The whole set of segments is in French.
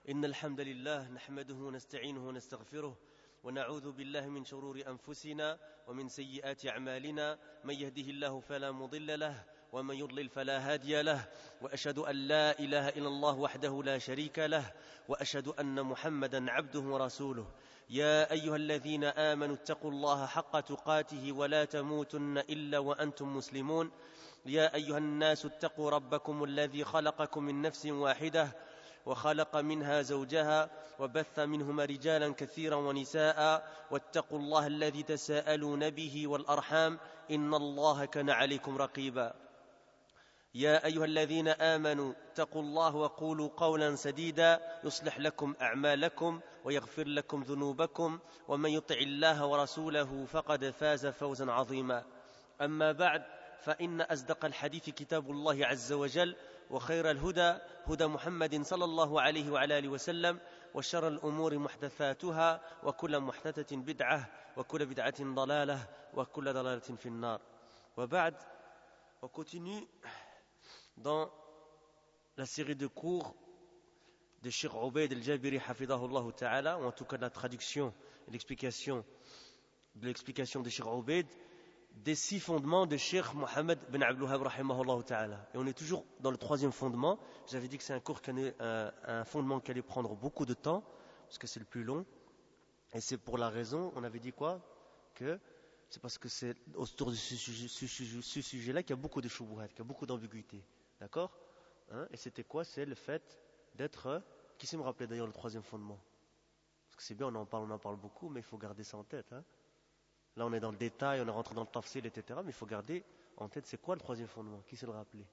إن الحمد لله نحمده ونستعينه ونستغفره ونعوذ بالله من شرور أنفسنا ومن سيئات أعمالنا من يهده الله فلا مضل له ومن يضلل فلا هادي له وأشهد أن لا إله إلا الله وحده لا شريك له وأشهد أن محمدا عبده ورسوله يا أيها الذين آمنوا اتقوا الله حق تقاته ولا تموتن إلا وأنتم مسلمون يا أيها الناس اتقوا ربكم الذي خلقكم من نفس واحدة وخلق منها زوجها وبث منهما رجالا كثيرا ونساء واتقوا الله الذي تساءلون به والأرحام إن الله كان عليكم رقيبا يا أيها الذين آمنوا اتقوا الله وقولوا قولا سديدا يصلح لكم أعمالكم ويغفر لكم ذنوبكم ومن يطع الله ورسوله فقد فاز فوزا عظيما أما بعد فإن أصدق الحديث كتاب الله عز وجل وخير الهدى هدى محمد صلى الله عليه وعلى آله وسلم وشر الأمور محدثاتها وكل محدثة بدعة وكل بدعة ضلالة وكل ضلالة في النار وبعد on continue dans la série de cours de Cheikh Ubayd al-Jabiri hafidahullah ta'ala, ou en tout cas de la traduction et l'explication de Cheikh Ubayd des 6 fondements de Cheikh Mohammed bin Abdul Wahhab rahimahullah ta'ala. Et on est toujours dans le 3e fondement. J'avais dit que c'est un cours un fondement qui allait prendre beaucoup de temps, parce que c'est le plus long. Et c'est pour la raison, on avait dit quoi? Que c'est parce que c'est autour de ce sujet-là qu'il y a beaucoup de shubuhat, qu'il y a beaucoup d'ambiguïté. D'accord? Et c'était quoi? C'est le fait d'être... Qui sait me rappeler d'ailleurs le 3e fondement? Parce que c'est bien, on en parle beaucoup, mais il faut garder ça en tête. Là, on est dans le détail, on est rentré dans le tafsil, etc. Mais il faut garder en tête, c'est quoi le 3e fondement? Qui sait le rappeler?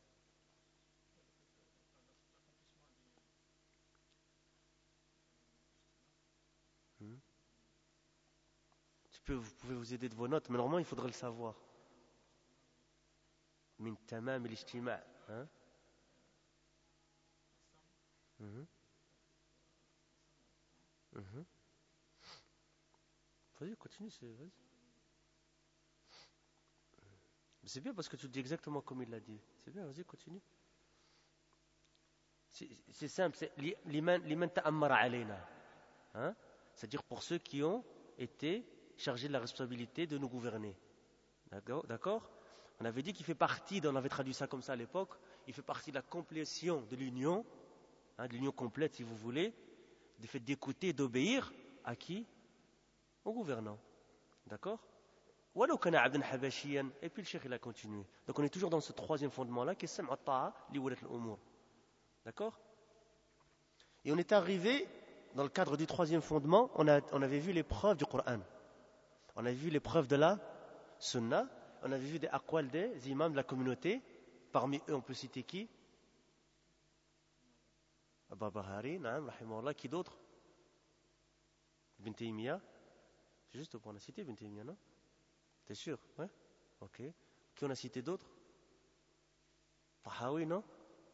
Vous pouvez vous aider de vos notes, mais normalement, il faudrait le savoir. Min tamam al-ijtima'. Vas-y, continue, vas-y. C'est bien parce que tu dis exactement comme il l'a dit. C'est bien, vas-y, continue. C'est simple, c'est liman ta'ammara alayna. C'est-à-dire pour ceux qui ont été chargés de la responsabilité de nous gouverner. D'accord? On avait dit qu'il fait partie, on avait traduit ça comme ça à l'époque, il fait partie de la complétion de l'union, de l'union complète si vous voulez, du fait d'écouter et d'obéir à qui? Au gouvernant. D'accord? Et puis le cheikh il a continué. Donc on est toujours dans ce 3e fondement-là qui est sam'a ta'a li wulat al-umur. D'accord? Et on est arrivé, dans le cadre du 3e fondement, on avait vu les preuves du Coran. On avait vu les preuves de la Sunna. On avait vu des aqwal des imams de la communauté. Parmi eux, on peut citer qui? Al-Barbahari, rahimahullah. Qui d'autre? Ibn Taymiyyah. C'est juste pour en citer Ibn Taymiyyah, non? T'es sûr? Ouais? Ok. Qui on a cité d'autres? Tahawi, non?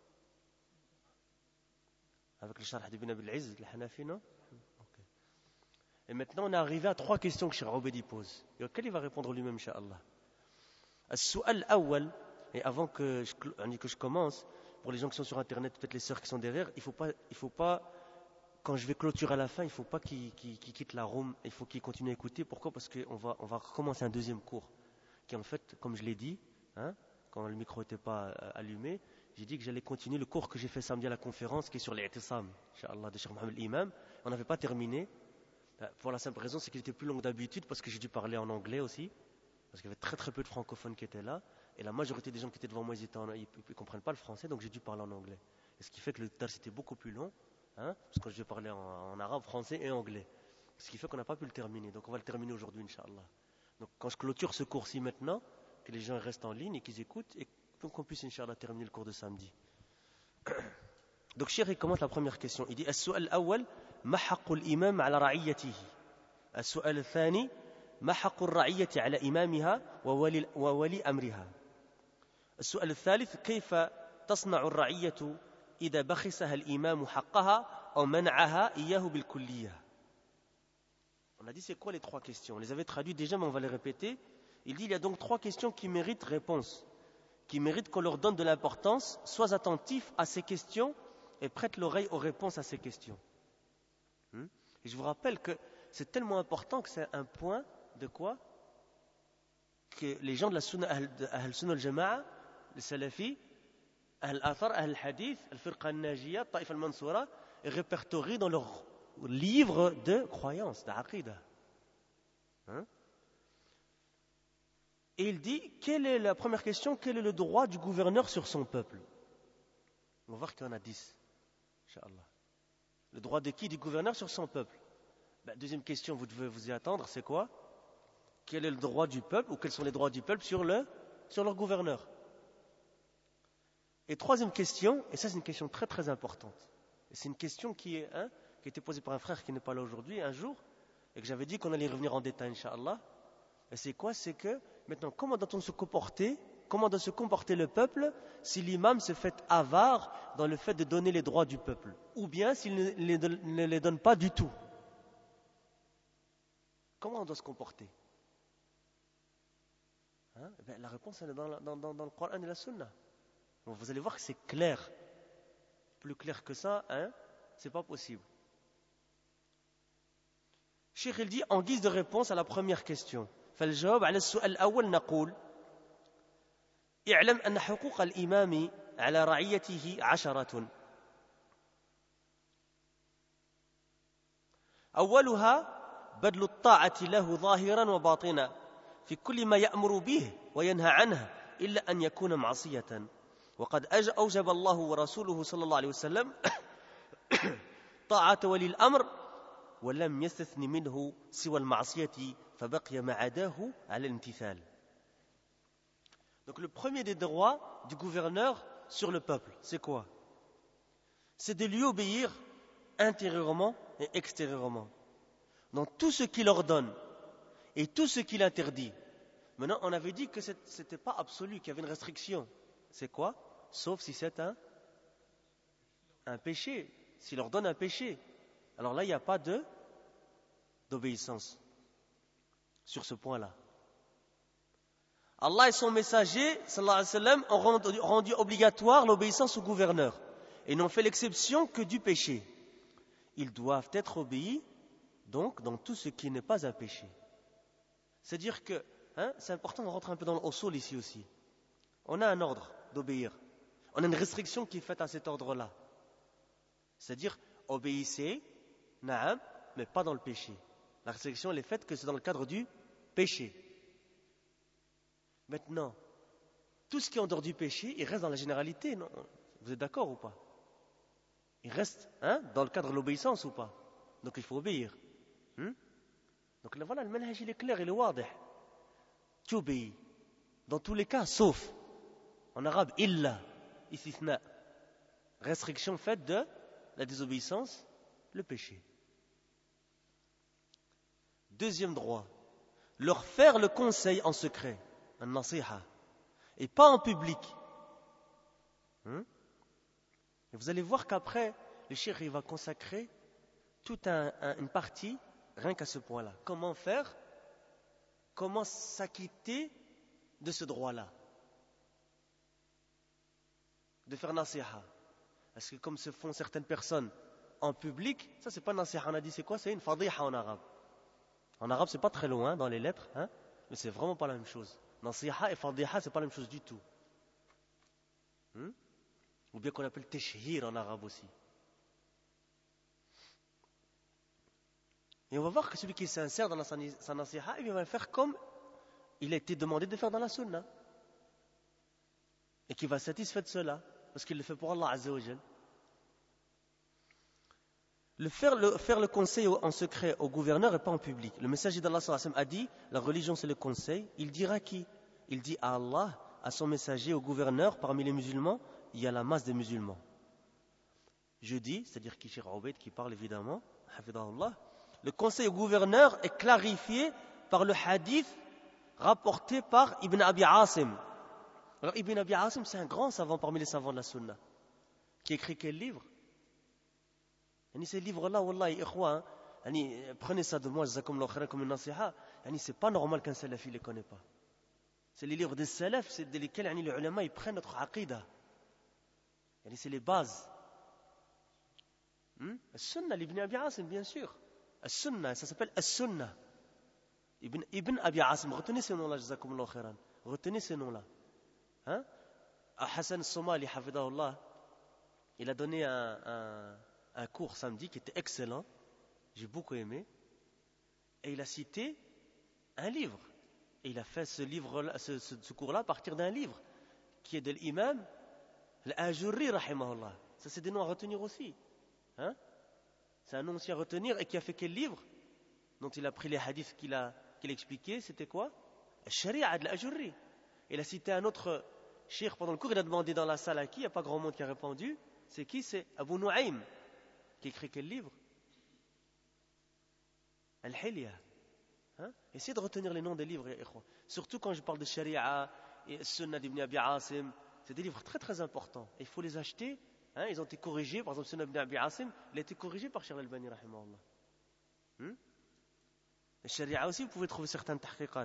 Avec le Sharh d'Ibn Abil Izz, le Hanafi, non? Ok. Et maintenant, on est arrivé à 3 questions que Cheikh Ubayd pose. Et auxquelles il va répondre lui-même, Inch'Allah. As-su'al awwal, et avant que je commence, pour les gens qui sont sur Internet, peut-être les sœurs qui sont derrière, il faut pas, quand je vais clôturer à la fin, il ne faut pas qu'ils quittent la room, il faut qu'ils continuent à écouter. Pourquoi? Parce qu'on va recommencer un 2e cours, qui en fait, comme je l'ai dit, quand le micro n'était pas allumé, j'ai dit que j'allais continuer le cours que j'ai fait samedi à la conférence, qui est sur l'I'tisam, Inch'Allah, de Cheikh Mohammed l'imam. On n'avait pas terminé, pour la simple raison, c'est qu'il était plus long que d'habitude, parce que j'ai dû parler en anglais aussi, parce qu'il y avait très très peu de francophones qui étaient là, et la majorité des gens qui étaient devant moi, ils ne comprennent pas le français, donc j'ai dû parler en anglais. Et ce qui fait que le dars était beaucoup plus long, parce que je vais parler en arabe, français et anglais. Ce qui fait qu'on n'a pas pu le terminer. Donc on va le terminer aujourd'hui, Inch'Allah. Donc quand je clôture ce cours-ci maintenant, que les gens restent en ligne et qu'ils écoutent, et qu'on puisse, Inch'Allah, terminer le cours de samedi. Donc Cheikh commence la première question. Il dit As-su'al awwal, ma haqqul imam ala ra'iyatihi. As-su'al al-thani, ma haqqul ra'iyati ala imamiha wa wali amriha. As-su'al al-thalith, kayfa tasna'u ar-ra'iyatu إذا بخسها الإمام حقها أو منعها إياه بالكلية. On a dit c'est quoi les 3 questions? On les avait traduites déjà, mais on va les répéter. Il dit il y a donc 3 questions qui méritent réponse, qui méritent qu'on leur donne de l'importance. Sois attentif à ces questions et prête l'oreille aux réponses à ces questions. Et je vous rappelle que c'est tellement important que c'est un point de quoi que les gens de la Sunna, Ahl Sunna al-Jama'a, les Salafis, Ahl Athar, Ahl Hadith, Al-Firqa al-Najiyya, Taif al-Mansoura, répertorient dans leurs livres de croyance, d'Aqidah. Et il dit, quelle est la première question, quel est le droit du gouverneur sur son peuple? On va voir qu'il y en a 10, Inch'Allah. Le droit de qui? Du gouverneur sur son peuple. Deuxième question, vous devez vous y attendre, c'est quoi? Quel est le droit du peuple, ou quels sont les droits du peuple sur leur gouverneur? Et troisième question, et ça c'est une question très très importante, et c'est une question qui a été posée par un frère qui n'est pas là aujourd'hui, un jour, et que j'avais dit qu'on allait y revenir en détail, Inch'Allah. Et c'est quoi? C'est que, maintenant, comment doit-on se comporter? Comment doit se comporter le peuple si l'imam se fait avare dans le fait de donner les droits du peuple? Ou bien s'il ne les donne pas du tout? Comment on doit se comporter? La réponse elle est dans le Coran et la Sunna. Bon, vous allez voir que c'est clair. Plus clair que ça, c'est pas possible. Cheikh il dit en guise de réponse à la première question. فالجواب على السؤال الأول نقول اعلم أن حقوق الإمام على رعيته 10. أولها بذل الطاعة له ظاهرا وباطنا في كل ما يأمر به وينهى عنه إلا أن يكون معصية وقد أوجب الله ورسوله صلى الله عليه وسلم طاعة ولي الأمر ولم يستثن منه سوى المعصية فبقي ما عداه على الامتثال. Donc le premier des droits du gouverneur sur le peuple, c'est quoi? C'est de lui obéir intérieurement et extérieurement dans tout ce qu'il ordonne et tout ce qu'il interdit. Maintenant, on avait dit que ce n'était pas absolu, qu'il y avait une restriction. C'est quoi? Sauf si c'est un péché. S'il ordonne un péché. Alors là, il n'y a pas d'obéissance sur ce point-là. Allah et son messager, sallallahu alayhi wa sallam, ont rendu obligatoire l'obéissance au gouverneur et n'ont fait l'exception que du péché. Ils doivent être obéis, donc, dans tout ce qui n'est pas un péché. C'est-à-dire que, c'est important de rentrer un peu dans le usul ici aussi. On a un ordre d'obéir. On a une restriction qui est faite à cet ordre-là. C'est-à-dire, obéissez, na'am, mais pas dans le péché. La restriction, elle est faite que c'est dans le cadre du péché. Maintenant, tout ce qui est en dehors du péché, il reste dans la généralité, non? Vous êtes d'accord ou pas? Il reste dans le cadre de l'obéissance ou pas? Donc il faut obéir. Donc là, voilà, le manhaj il est clair, il est wadih. Tu obéis. Dans tous les cas, sauf. En arabe, illa, istithna. Restriction faite de la désobéissance, le péché. Deuxième droit, leur faire le conseil en secret, un nasiha, et pas en public. Et vous allez voir qu'après, le cheikh il va consacrer toute une partie rien qu'à ce point-là. Comment faire? Comment s'acquitter de ce droit-là? De faire nasiha. Parce que comme se font certaines personnes en public, ça c'est pas nasiha, on a dit c'est quoi? C'est une fadiha en arabe. En arabe c'est pas très loin dans les lettres, mais c'est vraiment pas la même chose. Nasiha et fadiha c'est pas la même chose du tout. Ou bien qu'on appelle teshhir en arabe aussi. Et on va voir que celui qui s'insère dans sa nasiha, il va le faire comme il a été demandé de faire dans la sunna. Et qui va satisfaire de cela, parce qu'il le fait pour Allah Azza wa Jal. Faire le conseil en secret au gouverneur et pas en public. Le messager d'Allah sallallahu alayhi wa sallam a dit, la religion c'est le conseil. Il dira à qui? Il dit à Allah, à son messager, au gouverneur, parmi les musulmans, il y a la masse des musulmans. Je dis, c'est-à-dire Kishir Obeid qui parle évidemment, hafidahullah, le conseil au gouverneur est clarifié par le hadith rapporté par Ibn Abi Asim. Alors Ibn Abi Asim, c'est un grand savant parmi les savants de la Sunna, qui écrit quel livre? Ces livres-là, wallahi, ikhwa, prenez ça de moi, jazakumullahu khairan, comme une nasiha, c'est pas normal qu'un salaf ne les connaît pas. C'est les livres des salaf, c'est de lesquels les ulama ils prennent notre aqidah. C'est les bases. As-Sunnah, l'Ibn Abi Asim, bien sûr. As-Sunnah, ça s'appelle As-Sunnah. Ibn Abi Asim, retenez ces noms-là, jazakumullahu khairan. Retenez ces noms-là. Hein? Hassan Somali, hafidahullah, il a donné un cours samedi qui était excellent. J'ai beaucoup aimé. Et il a cité un livre. Et il a fait ce cours-là à partir d'un livre qui est de l'imam Al-Ajurri, rahimahullah. Ça, c'est des noms à retenir aussi. Hein? C'est un nom aussi à retenir. Et qui a fait quel livre dont il a pris les hadiths qu'il a expliqués? C'était quoi? Al-Sharia de l'Ajurri. Il a cité un autre cheikh pendant le cours. Il a demandé dans la salle à qui? Il n'y a pas grand monde qui a répondu. C'est qui? C'est Abu Nu'aym. Qui écrit quel livre? Al-Hilya. Hein? Essayez de retenir les noms des livres. Surtout quand je parle de Sharia et Sunnah d'Ibn Abi Asim. C'est des livres très très importants. Et il faut les acheter. Hein? Ils ont été corrigés. Par exemple, Sunnah d'Ibn Abi Asim, il a été corrigé par Cheikh Al-Albani, rahimahullah. Le Sharia aussi, vous pouvez trouver certaines tahqiqat.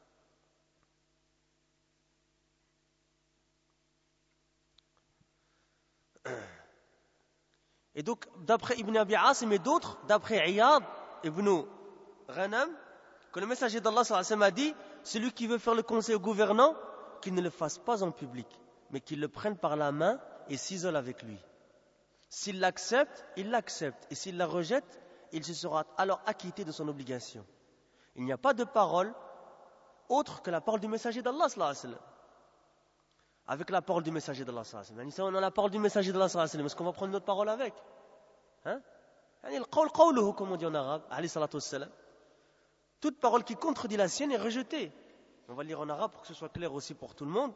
Et donc, d'après Ibn Abi Asim et d'autres, d'après Iyad ibn Ghanam, que le messager d'Allah sallallahu alayhi wa sallam a dit, celui qui veut faire le conseil au gouvernant, qu'il ne le fasse pas en public, mais qu'il le prenne par la main et s'isole avec lui. S'il l'accepte, il l'accepte. Et s'il la rejette, il se sera alors acquitté de son obligation. Il n'y a pas de parole autre que la parole du messager d'Allah sallallahu alayhi wa sallam. Avec la parole du messager d'Allah sallallahu alayhi wa sallam. On a la parole du messager d'Allah sallallahu alayhi wa sallam. Est-ce qu'on va prendre notre parole avec? Hein? Comme on dit en arabe, alayhi salatu wassalam. Toute parole qui contredit la sienne est rejetée. On va lire en arabe pour que ce soit clair aussi pour tout le monde.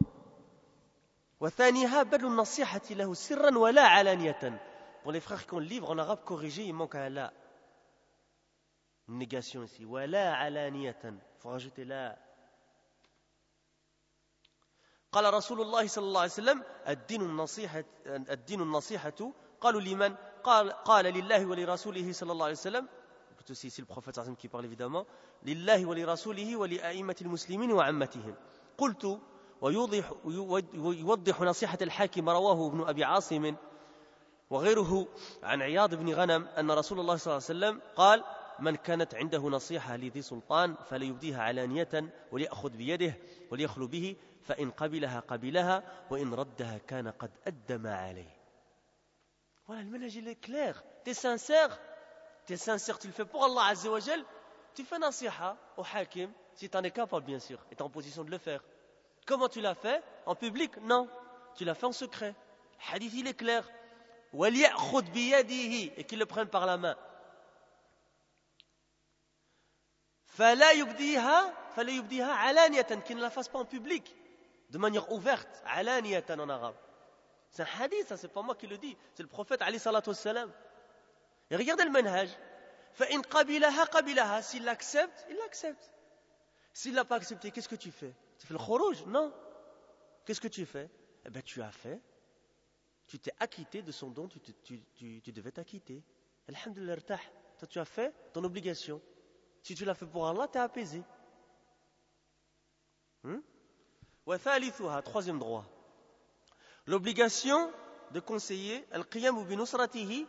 Pour les frères qui ont le livre en arabe corrigé, il manque un la. Une négation ici. Il faut rajouter la. قال رسول الله صلى الله عليه وسلم الدين النصيحة قالوا لمن قال لله ولرسوله صلى الله عليه وسلم. Plutôt c'est le prophète qui parle évidemment. لله ولرسوله ولأئمة المسلمين وعامتهم. قلت ويوضح نصيحة الحاكم رواه ابن أبي عاصم وغيره عن عياض بن غنم أن رسول الله صلى الله عليه وسلم قال من كانت عنده نصيحة لذي سلطان فليبديها علانية وليأخذ بيده وليخلو به فإن قبلها قبلها وإن ردها كان قد أدى ما عليه. Voilà, le ménage il est clair. T'es sincère, tu le fais pour Allah Azza wa Jal, tu fais nasiha au hakim, si tu en es capable bien sûr, et tu es en position de le faire. Comment tu l'as fait? En public? Non. Tu l'as fait en secret. Le hadith il est clair. وَلْيَأْخُذْ بِيَدِهِ et qu'il le prenne par la main. فَلَا يُبْدِيهَا عَلَانِيَةً qu'il ne la fasse pas en public, de manière ouverte, عَلَانِيَةً en arabe. C'est un hadith, ça c'est pas moi qui le dis, c'est le prophète alayhi salatu wassalam. Et regardez le manhaj. فَإِنْ قَبِلَهَا قَبِلَهَا s'il l'accepte, il l'accepte. S'il ne l'a pas accepté, qu'est-ce que tu fais? Tu fais le khurouj? Non. Qu'est-ce que tu fais? Eh bien, tu as fait. Tu t'es acquitté de son don, tu devais t'acquitter. Alhamdulillah, irtah. Toi, tu as fait ton obligation. Si tu l'as fait pour Allah, tu es apaisé. Troisième droit. L'obligation de conseiller al-qiyam bi nusratihi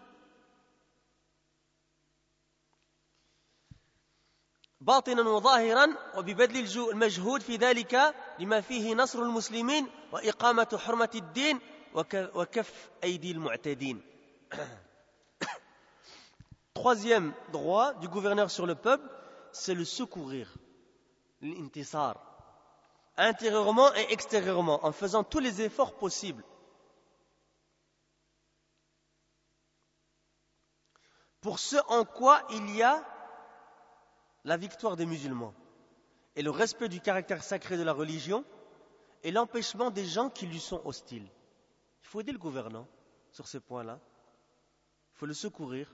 باطنا وظاهرا وببذل المجهود في ذلك لما فيه نصر المسلمين وإقامة حرمة الدين وكف أيدي المعتدين. Troisième droit du gouverneur sur le peuple, c'est le secourir, l'intisar, intérieurement et extérieurement, en faisant tous les efforts possibles. Pour ce en quoi il y a la victoire des musulmans et le respect du caractère sacré de la religion et l'empêchement des gens qui lui sont hostiles. Il faut aider le gouvernant sur ces points-là. Il faut le secourir.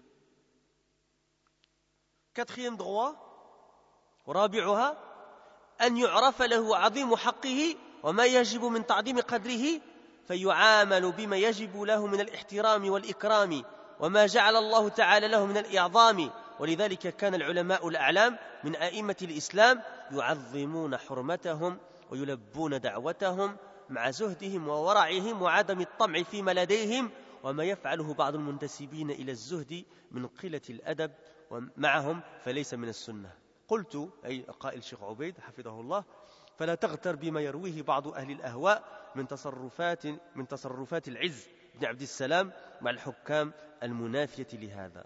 Quatrième droit, رابعها أن يعرف له عظيم حقه وما يجب من تعظيم قدره فيعامل بما يجب له من الاحترام والإكرام وما جعل الله تعالى له من الإعظام. ولذلك كان العلماء الأعلام من أئمة الإسلام يعظمون حرمتهم ويلبون دعوتهم مع زهدهم وورعهم وعدم الطمع فيما لديهم وما يفعله بعض المنتسبين إلى الزهد من قلة الأدب معهم فليس من السنة. قلت أي قائل الشيخ عبيد حفظه الله فلا تغتر بما يرويه بعض أهل الأهواء من تصرفات العز بن عبد السلام مع الحكام المنافية لهذا.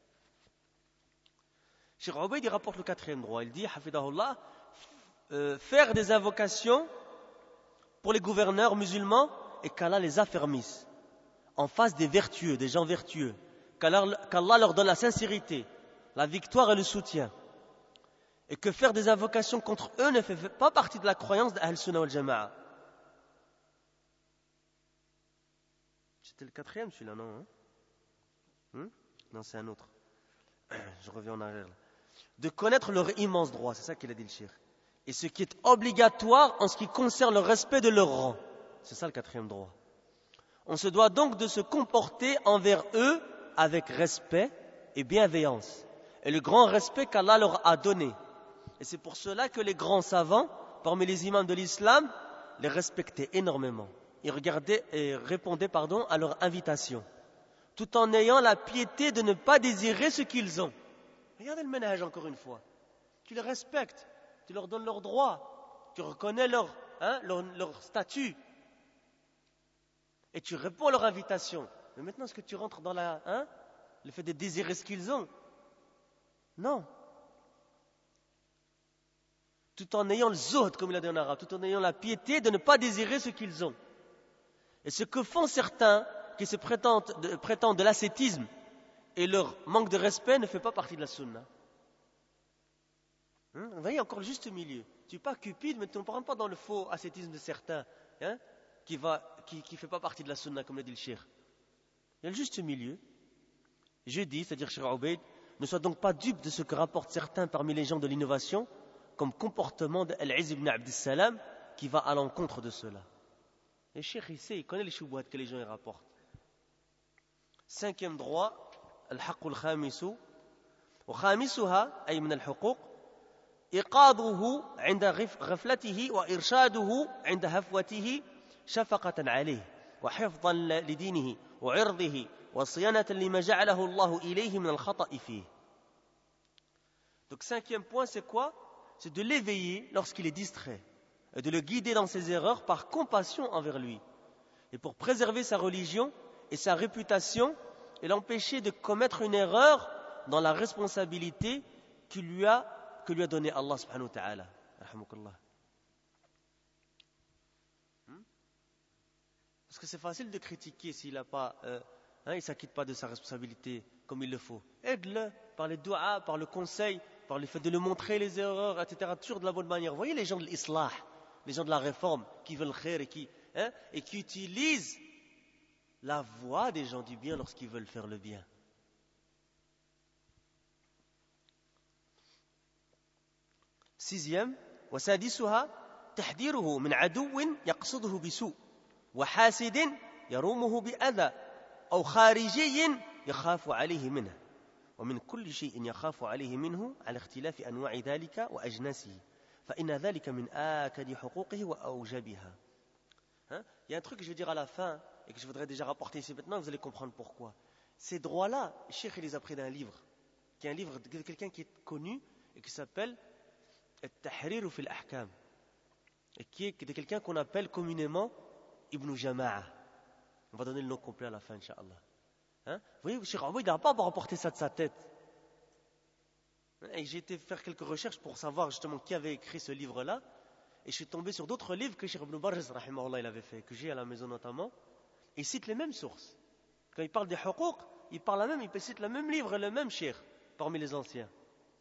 Cheikh Obeid il rapporte le quatrième droit. Il dit, hafidahullah, faire des invocations pour les gouverneurs musulmans et qu'Allah les affermisse en face des vertueux, des gens vertueux, qu'Allah leur donne la sincérité, la victoire et le soutien, et que faire des invocations contre eux ne fait pas partie de la croyance d'Ahl Sunnah wal Jama'a. C'était le quatrième celui-là, non Non, c'est un autre. Je reviens en arrière là. De connaître leur immense droit, c'est ça qu'il a dit le cheikh. Et ce qui est obligatoire en ce qui concerne le respect de leur rang. C'est ça le quatrième droit. On se doit donc de se comporter envers eux avec respect et bienveillance. Et le grand respect qu'Allah leur a donné. Et c'est pour cela que les grands savants, parmi les imams de l'islam, les respectaient énormément. Ils regardaient et répondaient à leur invitation, tout en ayant la piété de ne pas désirer ce qu'ils ont. Regardez le manhaj encore une fois. Tu les respectes, tu leur donnes leurs droits, tu reconnais leur statut. Et tu réponds à leur invitation. Mais maintenant, est-ce que tu rentres dans le fait de désirer ce qu'ils ont? Non. Tout en ayant le zuhd, comme il a dit en arabe, tout en ayant la piété de ne pas désirer ce qu'ils ont. Et ce que font certains qui se prétendent de l'ascétisme et leur manque de respect ne fait pas partie de la sunna. Vous voyez encore le juste milieu. Tu n'es pas cupide, mais tu ne rentres pas dans le faux ascétisme de certains qui ne fait pas partie de la sunna, comme l'a dit le cheikh. Il y a le juste milieu. Je dis, c'est-à-dire Cheikh Obeid, ne sois donc pas dupe de ce que rapportent certains parmi les gens de l'innovation comme comportement d'Al-Izz ibn Abd Salam qui va à l'encontre de cela. Et Cheikh, il connaît les choubouats que les gens y rapportent. Cinquième droit, الحق الخامس وخامسها أي من الحقوق إيقاظه عند غفلته وإرشاده عند هفوته شفقة عليه وحفظا لدينه وعرضه وصيانة لما جعله الله إليه من الخطأ فيه. Donc cinquième point, c'est quoi? C'est de l'éveiller lorsqu'il est distrait et de le guider dans ses erreurs par compassion envers lui et pour préserver sa religion et sa réputation et l'empêcher de commettre une erreur dans la responsabilité que lui a donné Allah subhanahu wa ta'ala. Parce que c'est facile de critiquer s'il n'a pas, il ne s'acquitte pas de sa responsabilité comme il le faut. Aide-le par les du'a, par le conseil, par le fait de lui montrer les erreurs, etc. Toujours de la bonne manière. Vous voyez les gens de l'islah, les gens de la réforme qui veulent khair et qui utilisent la voix des gens du bien lorsqu'ils veulent faire le bien. Sixième, وسادسها تحذيره من عدو يقصده بسوء وحاسد يرومه بأذى أو خارجي يخاف عليه منه ومن كل شيء يخاف عليه منه على اختلاف أنواع ذلك وأجناسه فإن ذلك من آكد حقوقه وأوجبها. Il y a un truc que je vais dire à la fin et que je voudrais déjà rapporter ici maintenant, vous allez comprendre pourquoi. Ces droits-là, le cheikh les a pris d'un livre, qui est un livre de quelqu'un qui est connu et qui s'appelle At-Tahrir fi al-Ahkam, et qui est de quelqu'un qu'on appelle communément Ibn Jama'a. On va donner le nom complet à la fin, Inch'Allah. Vous voyez, Cheikh Obeid n'a pas rapporté ça de sa tête. Et j'ai été faire quelques recherches pour savoir justement qui avait écrit ce livre-là. Et je suis tombé sur d'autres livres que Cheikh Ibn Barjaz, rahimahullah, il avait fait, que j'ai à la maison notamment. Et il cite les mêmes sources. Quand il parle des huquq, il cite le même livre et le même cheikh parmi les anciens.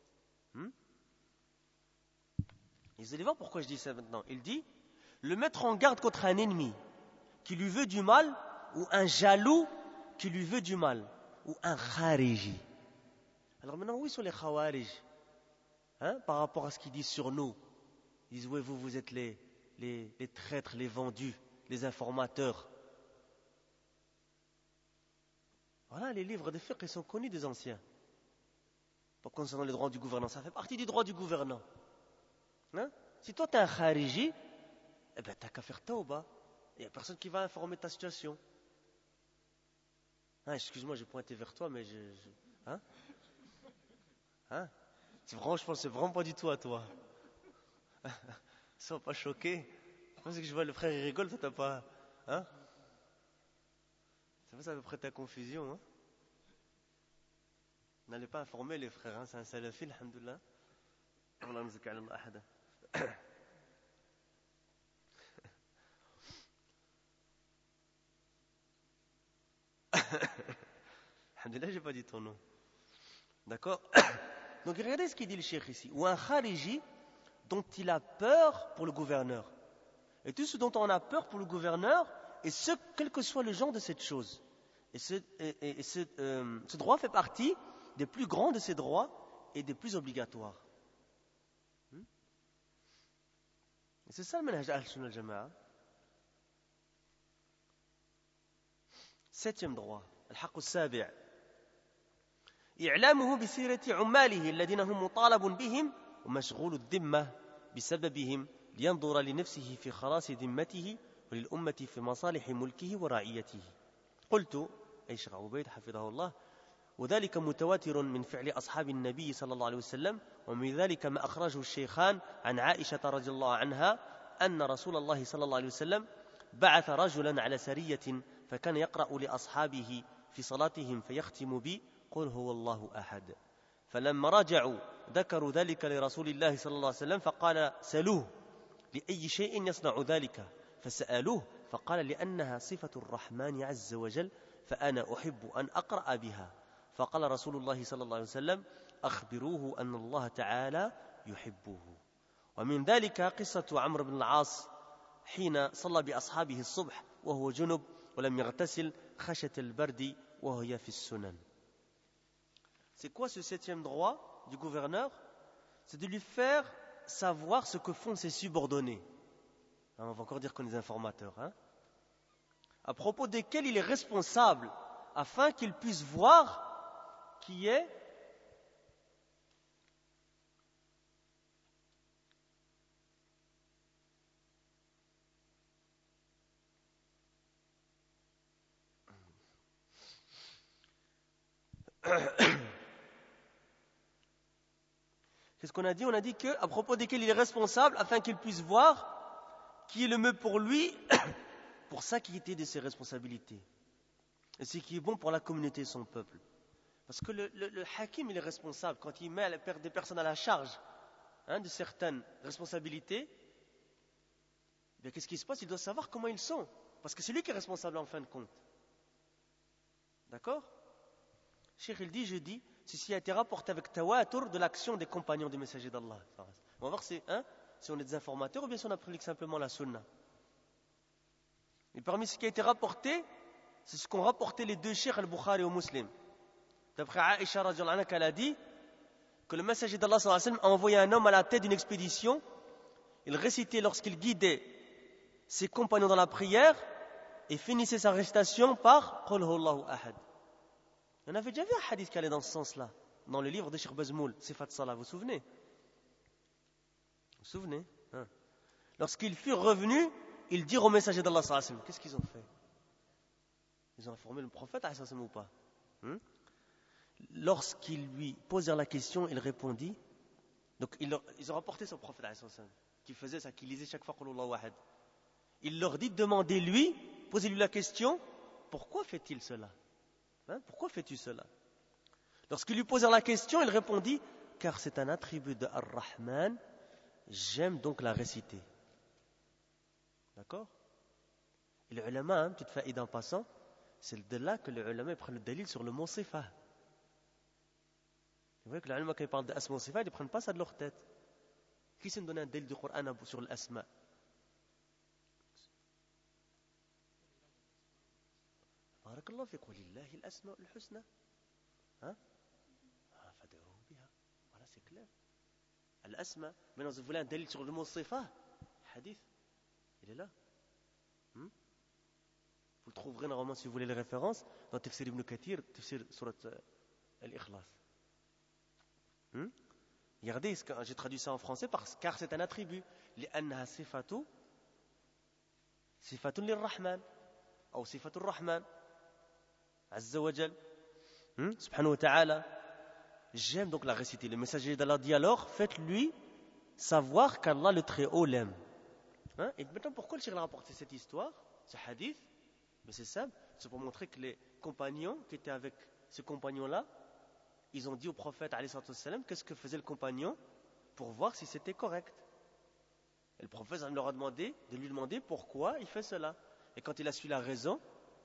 Et vous allez voir pourquoi je dis ça maintenant. Il dit, le mettre en garde contre un ennemi qui lui veut du mal, ou un jaloux qui lui veut du mal, ou un khariji. Alors maintenant, où sont les khawarij par rapport à ce qu'ils disent sur nous? Ils disent, oui, vous êtes les traîtres, les vendus, les informateurs. Voilà, les livres de fiqh, ils sont connus des anciens. Pour concernant les droits du gouvernant, ça fait partie du droit du gouvernant. Si toi, tu es un khariji, eh bien, tu n'as qu'à faire tauba. Il n'y a personne qui va informer ta situation. Ah, excuse-moi, j'ai pointé vers toi, mais hein? Hein? Je pense que c'est vraiment pas du tout à toi. Sois pas choqué. Parce que je vois le frère, il rigole, toi t'as pas. Hein? C'est à peu près ta confusion, hein? N'allez pas informer les frères, hein? C'est un salafi, alhamdoulilah. Allah nous zakka Allah ahada. Alhamdoulilah, j'ai pas dit ton nom. D'accord? Donc regardez ce qu'il dit le cheikh ici. Ou un khariji dont il a peur pour le gouverneur. Et tout ce dont on a peur pour le gouverneur, et ce, quel que soit le genre de cette chose. Et ce droit fait partie des plus grands de ces droits et des plus obligatoires. Et c'est ça le manhaj al-Sunnah al-Jama'a. Septième droit, al-Haqq al-Sabi'. إعلامه بسيرة عماله الذين هم مطالب بهم ومشغول الذمة بسببهم لينظر لنفسه في خلاص ذمته وللأمة في مصالح ملكه ورعيته. قلت أي شيخ عبيد حفظه الله وذلك متواتر من فعل أصحاب النبي صلى الله عليه وسلم ومن ذلك ما أخرجه الشيخان عن عائشة رضي الله عنها أن رسول الله صلى الله عليه وسلم بعث رجلا على سرية فكان يقرأ لأصحابه في صلاتهم فيختم بي قل هو الله أحد فلما رجعوا ذكروا ذلك لرسول الله صلى الله عليه وسلم فقال سألوه لأي شيء يصنع ذلك فسألوه فقال لأنها صفة الرحمن عز وجل فأنا أحب أن أقرأ بها فقال رسول الله صلى الله عليه وسلم أخبروه أن الله تعالى يحبه. ومن ذلك قصة عمرو بن العاص حين صلى بأصحابه الصبح وهو جنب ولم يغتسل خشية البرد وهي في السنن. C'est quoi ce septième droit du gouverneur? C'est de lui faire savoir ce que font ses subordonnés. On va encore dire qu'on est informateurs. Hein? À propos desquels il est responsable, afin qu'il puisse voir qui est Qu'est-ce qu'on a dit? On a dit qu'à propos desquels il est responsable, afin qu'il puisse voir qui est le mieux pour lui, pour s'acquitter de ses responsabilités. Et ce qui est bon pour la communauté et son peuple. Parce que le hakim, il est responsable. Quand il met des personnes à la charge de certaines responsabilités, bien, qu'est-ce qui se passe? Il doit savoir comment ils sont. Parce que c'est lui qui est responsable en fin de compte. D'accord? Cheikh, il dit, je dis, ceci a été rapporté avec tawatur de l'action des compagnons du messager d'Allah. On va voir si on est des informateurs ou bien si on applique simplement la sunna. Et parmi ce qui a été rapporté, c'est ce qu'ont rapporté les deux cheikhs al-Bukhari au Muslim. D'après Aïcha radhiyallahu anha, qu'elle a dit que le messager d'Allah sallallahu alayhi wa sallam a envoyé un homme à la tête d'une expédition. Il récitait lorsqu'il guidait ses compagnons dans la prière et finissait sa récitation par Qul huwallahu ahad. On avait déjà vu un hadith qui allait dans ce sens-là, dans le livre de Cheikh Bazmoul, Sifat Salah, vous vous souvenez? Vous vous souvenez? Lorsqu'ils furent revenus, ils dirent au messager d'Allah sallallahu alayhi wa sallam, qu'est-ce qu'ils ont fait? Ils ont informé le prophète sallallahu alayhi wa sallam ou pas? Lorsqu'ils lui posèrent la question, il répondit. Donc ils ont rapporté son prophète sallallahu alayhi wa sallam, qui faisait ça, qui lisait chaque fois Qul huwallahu ahad. Il leur dit, demandez-lui, posez-lui la question, pourquoi fait-il cela? Pourquoi fais-tu cela? Lorsqu'ils lui posèrent la question, il répondit, car c'est un attribut de Ar-Rahman, j'aime donc la réciter. D'accord? Et les ulama, petite faïda en passant, c'est de là que les ulama prennent le dalil sur le mot sifa. Vous voyez que les ulama, quand ils parlent d'asma ou sifa, ils ne prennent pas ça de leur tête. Qui s'est donné un dalil du Coran sur l'asma? بارك الله فيك ولله الأسماء الحسنى فادعوه بها. Voilà, c'est clair. الأسماء. Maintenant, vous voulez un dalil sur le mot sifa? Hadith. Il est là. Vous le trouverez normalement, si vous voulez les références, dans Tafsir Ibn Kathir, Tafsir Surat Al-Ikhlas. Regardez, j'ai traduit ça en français car c'est un attribut. لأنها صفة للرحمن أو صفة الرحمن. Azza wa Jal, subhanahu wa ta'ala. J'aime donc la réciter. Le messager d'Allah dit alors, faites-lui savoir qu'Allah le Très-Haut l'aime. Et maintenant, pourquoi le Cheikh a rapporté cette histoire, ce hadith? Mais c'est simple, c'est pour montrer que les compagnons qui étaient avec ce compagnon-là, ils ont dit au prophète, alayhi salatu wassalam, qu'est-ce que faisait le compagnon pour voir si c'était correct. Et le prophète leur a demandé de lui demander pourquoi il fait cela. Et quand il a su la raison,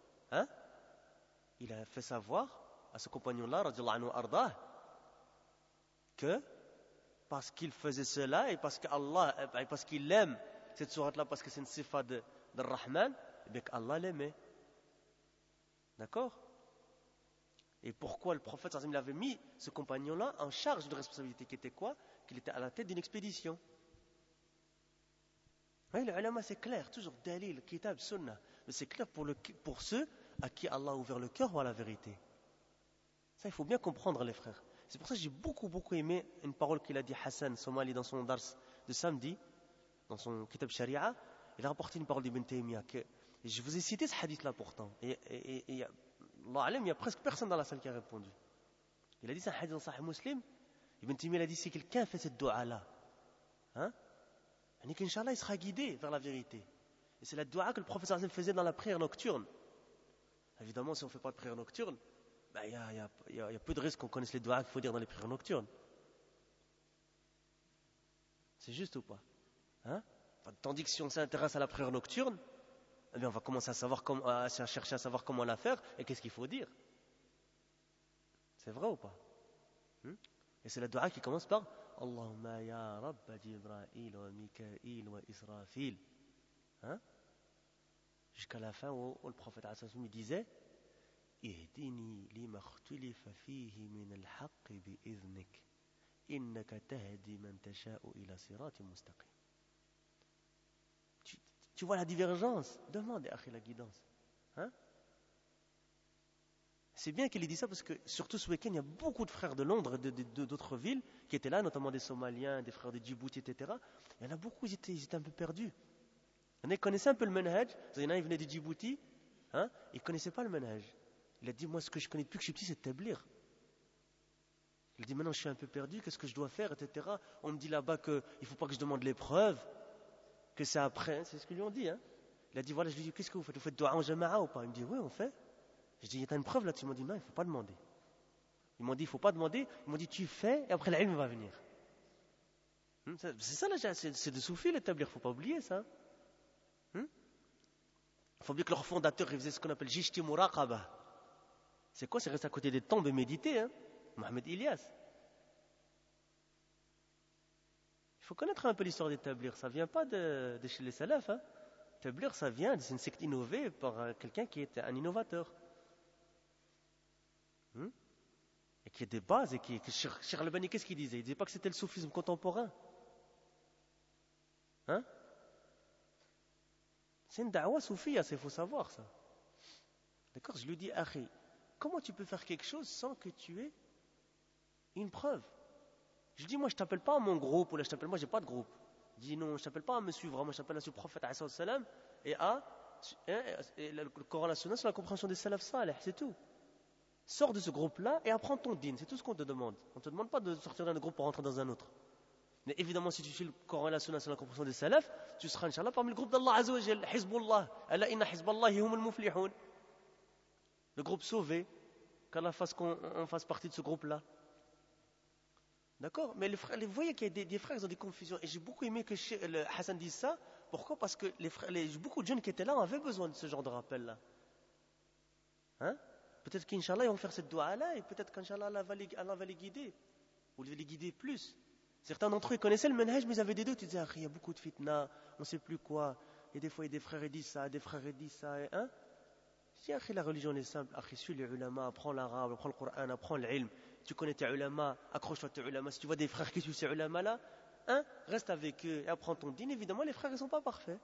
il a fait savoir à ce compagnon-là, radiyallahu anhu ardah, que parce qu'il faisait cela et parce qu'Allah, et parce qu'il aime cette sourate-là, parce que c'est une sifa de Rahman, et bien qu'Allah l'aimait. D'accord? Et pourquoi le prophète il avait mis ce compagnon-là en charge de responsabilité qui était quoi? Qu'il était à la tête d'une expédition. Oui, le ulama c'est clair, toujours dalil, kitab, sunnah. Mais c'est clair pour ceux à qui Allah a ouvert le cœur à la vérité. Ça, il faut bien comprendre, les frères. C'est pour ça que j'ai beaucoup aimé une parole qu'il a dit Hassan Somali dans son dars de samedi, dans son kitab Sharia. Il a rapporté une parole d'Ibn Taymiyyah. Je vous ai cité ce hadith-là pourtant. Et il y a presque personne dans la salle qui a répondu. Il a dit c'est un hadith dans Sahih Muslim. Ibn Taymiyyah a dit si quelqu'un fait cette dua-là, qu'Inch'Allah il sera guidé vers la vérité. Et c'est la dua que le prophète faisait dans la prière nocturne. Évidemment, si on ne fait pas de prière nocturne, il y a peu de risques qu'on connaisse les duas qu'il faut dire dans les prières nocturnes. C'est juste ou pas? Tandis que si on s'intéresse à la prière nocturne, eh bien on va commencer à chercher à savoir comment la faire et qu'est-ce qu'il faut dire. C'est vrai ou pas? Et c'est la dua qui commence par Allahumma ya Rabba Jibra'il wa Mikaïl wa Israfil. Jusqu'à la fin où le prophète il disait Ihdini lima ikhtalafa fihi min al-haqq bi'idhnik innaka tahdi man tasha'u ila siratin mustaqim. Tu vois la divergence? Demande à la guidance. C'est bien qu'il ait dit ça parce que surtout ce week-end il y a beaucoup de frères de Londres et d'autres villes qui étaient là, notamment des Somaliens, des frères de Djibouti, etc. Il y en a beaucoup, ils étaient un peu perdus. Il y en a qui connaissaient un peu le manhaj. Il y en a qui venaient de Djibouti, ils ne connaissaient pas le manhaj. Il a dit, moi ce que je connais depuis que je suis petit c'est tablir. Il a dit, maintenant je suis un peu perdu, qu'est-ce que je dois faire, etc. On me dit là-bas qu'il ne faut pas que je demande l'épreuve, que c'est après, c'est ce qu'ils lui ont dit. Il a dit, voilà, je lui ai dit, qu'est-ce que vous faites? Vous faites dua en jama'a ou pas? Il me dit, oui, on fait. Je dis, il y a une preuve là-dessus. Ils m'ont dit, non, il ne faut pas demander. Ils m'ont dit, il ne faut pas demander. Ils m'ont dit, tu fais, et après l'ilm va venir. C'est ça, là, c'est de soufi l'établir, il ne faut pas oublier ça. Il faut oublier que leur fondateur, il faisait ce qu'on appelle Jishti Muraqaba. C'est quoi? C'est rester à côté des tombes et méditer, Mohamed Ilyas. Il faut connaître un peu l'histoire d'établir. Ça ne vient pas de chez les salafs. Établir, ça vient, c'est une secte innovée par quelqu'un qui était un innovateur. Et qui a des bases. Et Cheikh Al-Albani, qu'est-ce qu'il disait? Il ne disait pas que c'était le soufisme contemporain. C'est une da'wa soufia, il faut savoir ça. D'accord? Je lui dis, Akhi, comment tu peux faire quelque chose sans que tu aies une preuve? Je dis, moi je t'appelle pas à mon groupe, ou là je t'appelle, moi j'ai pas de groupe. Je dis, non, je t'appelle pas à me suivre, moi je t'appelle à ce prophète et le Coran et la Sunna sur la compréhension des salaf salih, c'est tout. Sors de ce groupe-là et apprends ton din, c'est tout ce qu'on te demande. On ne te demande pas de sortir d'un groupe pour rentrer dans un autre. Mais évidemment, si tu suis le Coran et la Sunna sur la compréhension des salaf, tu seras, Inch'Allah, parmi le groupe d'Allah Azza wa Jal, Hizbullah, Ala inna Hizballahi humul muflihun. Le groupe sauvé, qu'Allah fasse qu'on fasse partie de ce groupe-là. D'accord? Mais vous voyez qu'il y a des frères qui ont des confusions. Et j'ai beaucoup aimé que Hassan dise ça. Pourquoi? Parce que beaucoup de jeunes qui étaient là avaient besoin de ce genre de rappel-là. Peut-être qu'Inch'Allah, ils vont faire cette dua-là et peut-être qu'Inch'Allah, Allah va les guider. Ou les guider plus. Certains d'entre eux, ils connaissaient le manhaj, mais ils avaient des doutes. Ils disaient, il y a beaucoup de fitna, on ne sait plus quoi. Et des fois, il y a des frères qui disent ça, des frères qui disent ça. Je dis, la religion est simple. Suis les ulama, apprends l'arabe, apprends le Coran, apprends l'ilm. Tu connais tes ulama, accroche-toi à tes ulama. Si tu vois des frères qui suivent ces ulama-là, reste avec eux et apprends ton din. Évidemment, les frères ne sont pas parfaits.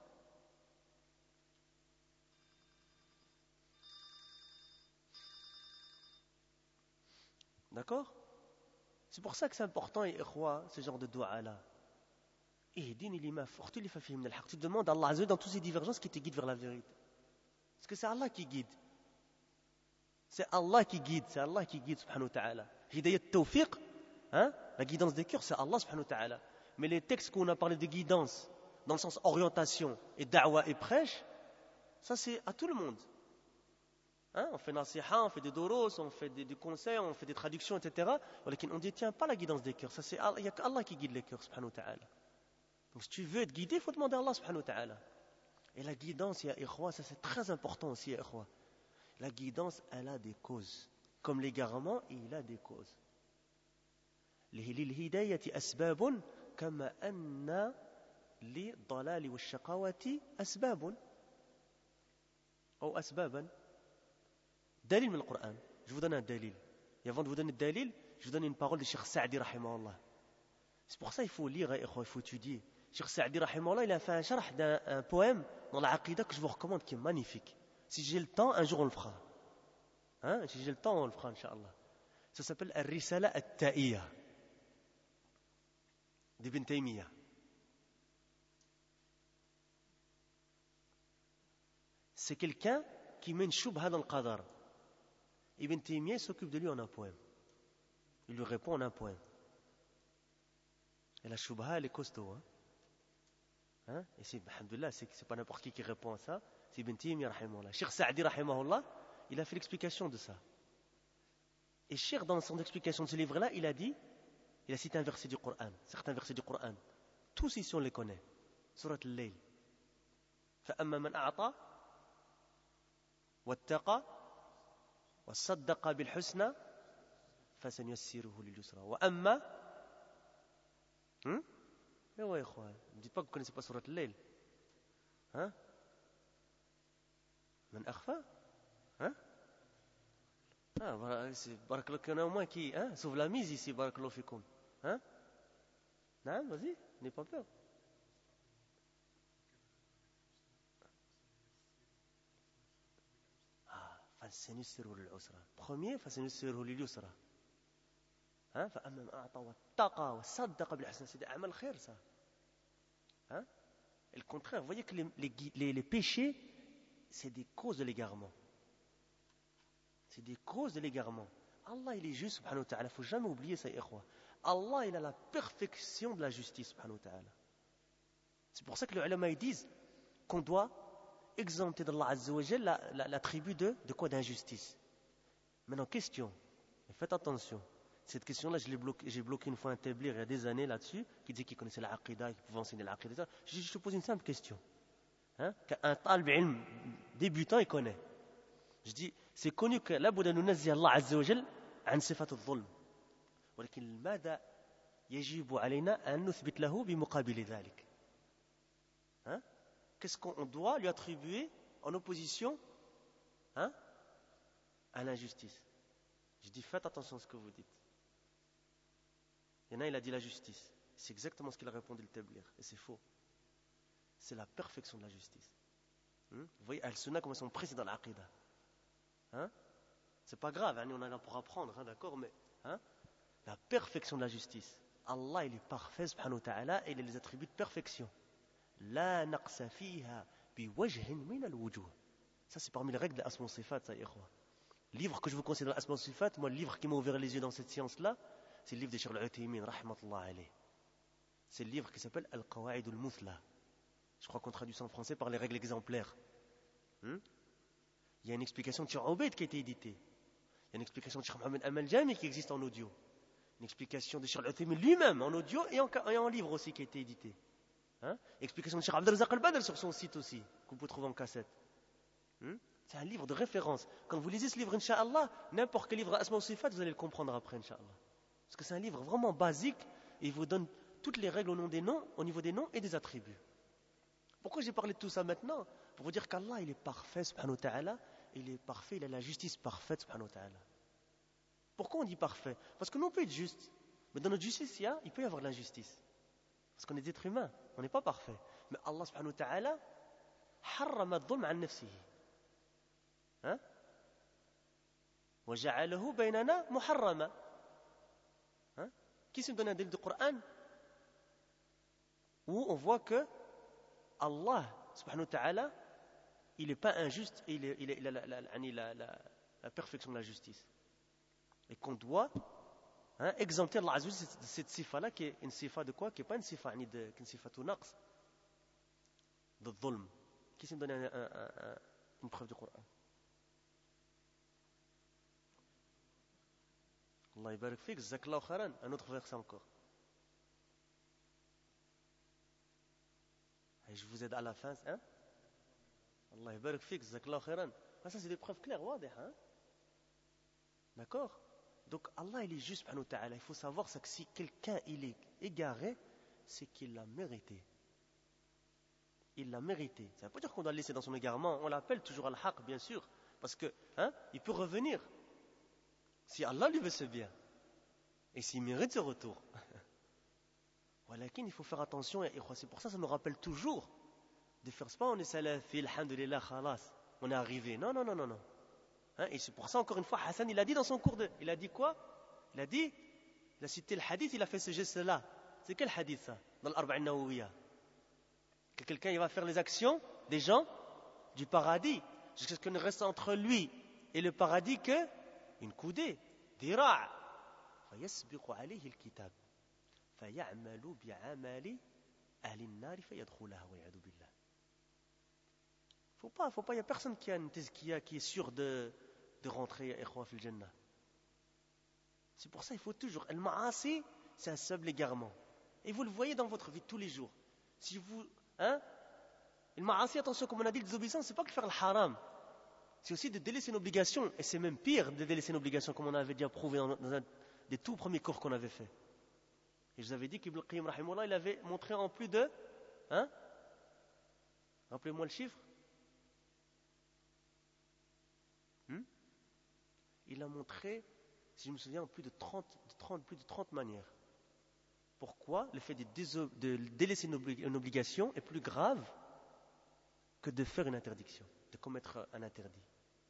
D'accord? C'est pour ça que c'est important, ce genre de dua-là. Tu demandes à Allah dans toutes ces divergences qui te guident vers la vérité. Parce que c'est Allah qui guide. C'est Allah qui guide, subhanahu wa ta'ala. Hidayat tawfiq, la guidance des cœurs, c'est Allah subhanahu wa ta'ala. Mais les textes qu'on a parlé de guidance, dans le sens orientation et da'wa et prêche, ça c'est à tout le monde. On fait nasiha, on fait des doros, on fait des conseils, on fait des traductions, etc. Mais on ne détient pas la guidance des cœurs. Il n'y a qu'Allah qui guide les cœurs, subhanahu wa ta'ala. Donc si tu veux être guidé, il faut demander à Allah, subhanahu wa ta'ala. Et la guidance, ya ikhwa, ça c'est très important aussi, ya ikhwa. La guidance, elle a des causes. Comme l'égarement, il a des causes. للهداية أسباب كما أن للضلال والشقاوة أسباب أو أسبابا. دليل من القرآن. Je vous donne un dalil. Et avant de vous donner le dalil, je vous donne une parole de Cheikh Saadi rahimahullah. C'est pour ça qu'il faut lire, il faut étudier. Cheikh Saadi rahimahullah, il a fait un sharh d'un poème dans la Aqidah que je vous recommande, qui est magnifique. Si j'ai le temps, un jour on le fera. Si j'ai le temps, on le fera, Inch'Allah. Ça s'appelle Al-Risala Al-Ta'iyya d'Ibn Taymiyyah. C'est quelqu'un qui met une shubha dans le qadar. Ibn Taymiyyah s'occupe de lui en un poème. Il lui répond en un poème. Et la shubha, elle est costaud. Et c'est, alhamdoulilah, c'est pas n'importe qui répond à ça. C'est Ibn Taymiyyah, rahimahullah. Cheikh Saadi, rahimahullah, il a fait l'explication de ça. Et Cheikh, dans son explication de ce livre-là, il a cité un verset du Coran, certains versets du Coran. Tous ici, on les connaît. Surat al-Layl. فَأَمَّا مَنْ أَعْطَى وَاتَّقَى وَصَدَّقَ بِالْحُسْنَى فَسَنُيَسِّرُهُ لِلْيُسْرَى وَأَمَّا Eh ouais, ne dites pas que vous ne connaissez pas Surat al-Layl. Man akhfa? Voilà, c'est Barakallahu, qu'il y en a au moins qui sauve la mise ici, Barakallahu fikoum. Non, vas-y, n'aie pas peur. فَسَنُيَسِّرُهُ لِلْعُسْرَى. Premier, فَسَنُيَسِّرُهُ لِلْيُسْرَى. فَأَمَّا مَنْ أَعْطَى وَاتَّقَى وَصَدَّقَ بِالْحُسْنَى. C'est des amal khair, ça. Et le contraire, vous voyez que les péchés, c'est des causes de l'égarement. C'est des causes de l'égarement. Allah, il est juste, subhanahu wa ta'ala. Il ne faut jamais oublier ça, ikhwa. Allah, il a la perfection de la justice, subhanahu wa ta'ala. C'est pour ça que les ulama, ils disent qu'on doit exempter d'Allah Azza wa Jal l'attribut de quoi? D'injustice. Maintenant, question. Et faites attention. Cette question-là, j'ai bloqué une fois un tablir il y a des années là-dessus, qui disait qu'il connaissait l'aqidah, qu'il pouvait enseigner l'aqidah. Je te pose une simple question. Qu'un talib ilm débutant, il connaît. Je dis, c'est connu que لابد أن ننزه الله عز وجل عن صفة الظلم. ولكن ماذا يجب علينا أن نثبت له بمقابل ذلك؟ Qu'est-ce qu'on doit lui attribuer en opposition à l'injustice? Je dis, faites attention à ce que vous dites. Il y en a, il a dit la justice. C'est exactement ce qu'il a répondu le tablir. Et c'est faux. C'est la perfection de la justice. Vous voyez, Al-Sunnah, comment ils sont précis dans l'aqidah. C'est pas grave, on est là pour apprendre, d'accord, mais la perfection de la justice. Allah, il est parfait, subhanahu wa ta'ala, et il a les attributs de perfection. La naqsa fiha biwajhin min al-wujuh. Ça, c'est parmi les règles de l'asma wa sifat, ça, ikhwa. Le livre que je vous conseille dans l'asma wa sifat, moi, le livre qui m'a ouvert les yeux dans cette science-là, c'est le livre de Cheikh al-Uthaymin, rahmatullah alayh. C'est le livre qui s'appelle Al-Qawa'id al-Muthla. Je crois qu'on traduit ça en français par les règles exemplaires. Il y a une explication de Cheikh Ubayd qui a été éditée. Il y a une explication de Cheikh Mohamed Amal-Jami qui existe en audio. Une explication de Cheikh Al-Uthaymin lui-même en audio et en livre aussi qui a été édité. Explication de Cheikh Abdelrazak Al-Badr sur son site aussi, que vous pouvez trouver en cassette. C'est un livre de référence. Quand vous lisez ce livre, Inch'Allah, n'importe quel livre Asma wa Sifat, vous allez le comprendre après, Inch'Allah. Parce que c'est un livre vraiment basique et il vous donne toutes les règles au niveau des noms et des attributs. Pourquoi j'ai parlé de tout ça maintenant? Pour vous dire qu'Allah, il est parfait, subhanahu wa ta'ala. Il est parfait, il a la justice parfaite, subhanahu wa ta'ala. Pourquoi on dit parfait? Parce que nous, on peut être juste. Mais dans notre justice, il peut y avoir de l'injustice. Parce qu'on est des êtres humains, on n'est pas parfait. Mais Allah, subhanahu wa ta'ala, harrama al-dhulm an nafsihi. Wa ja'alahu baynana muharrama. Qui se donne un délai du Coran où on voit que Allah, subhanahu wa ta'ala, il n'est pas injuste, il a la perfection de la justice. Et qu'on doit exempter Allah Azza wa Jalla de cette sifa-là, qui est une sifa de quoi? Qui n'est pas une sifa, qui est une sifa tout naqs, de dhulm. Qui s'est donné une preuve du Coran? Allah yabarak fik, jazakallahu khairan. Un autre verset encore. Et je vous aide à la fin. Allah yabarak fik, jazakallahu khairan. Ça, c'est des preuves claires, hein? D'accord? Donc Allah, il est juste, subhanahu wa ta'ala. Il faut savoir que si quelqu'un il est égaré, c'est qu'il l'a mérité. Il l'a mérité. Ça ne veut pas dire qu'on doit le laisser dans son égarement. On l'appelle toujours al-haq, bien sûr. Parce que, il peut revenir. Si Allah lui veut ce bien. Et s'il mérite ce retour. Voilà, il faut faire attention. Et c'est pour ça que ça nous rappelle toujours de faire ce pas. On est salafi, alhamdulillah, khalas. On est arrivé. Non. Et c'est pour ça, encore une fois, Hassan, il a dit dans son cours il a dit quoi? Il a cité le hadith, il a fait ce geste-là. C'est quel hadith ça? Dans l'Arba'in Nawawiyya. Que quelqu'un il va faire les actions des gens du paradis, jusqu'à ce qu'il ne reste entre lui et le paradis que une coudée, dira'. فيسبق عليه الكتاب فيعمل بعمل أهل النار فيدخلها والعياذ بالله. Faut pas, il n'y a personne qui a une tazkiya qui est sûr de rentrer à Ikhwa fil Jannah. C'est pour ça qu'il faut toujours. Al-ma'asi, c'est un seul égarement. Et vous le voyez dans votre vie tous les jours. Si vous. Al-ma'asi, attention, comme on a dit, le désobéissance, c'est pas que faire le haram. C'est aussi de délaisser une obligation. Et c'est même pire de délaisser une obligation, comme on avait déjà prouvé dans un des tout premiers cours qu'on avait fait. Et je vous avais dit qu'Ibn al-Qayyim, rahimahullah, il avait montré en plus de. Rappelez-moi le chiffre. Il a montré, si je me souviens, en plus de 30 manières. Pourquoi le fait de délaisser une obligation est plus grave que de faire une interdiction, de commettre un interdit.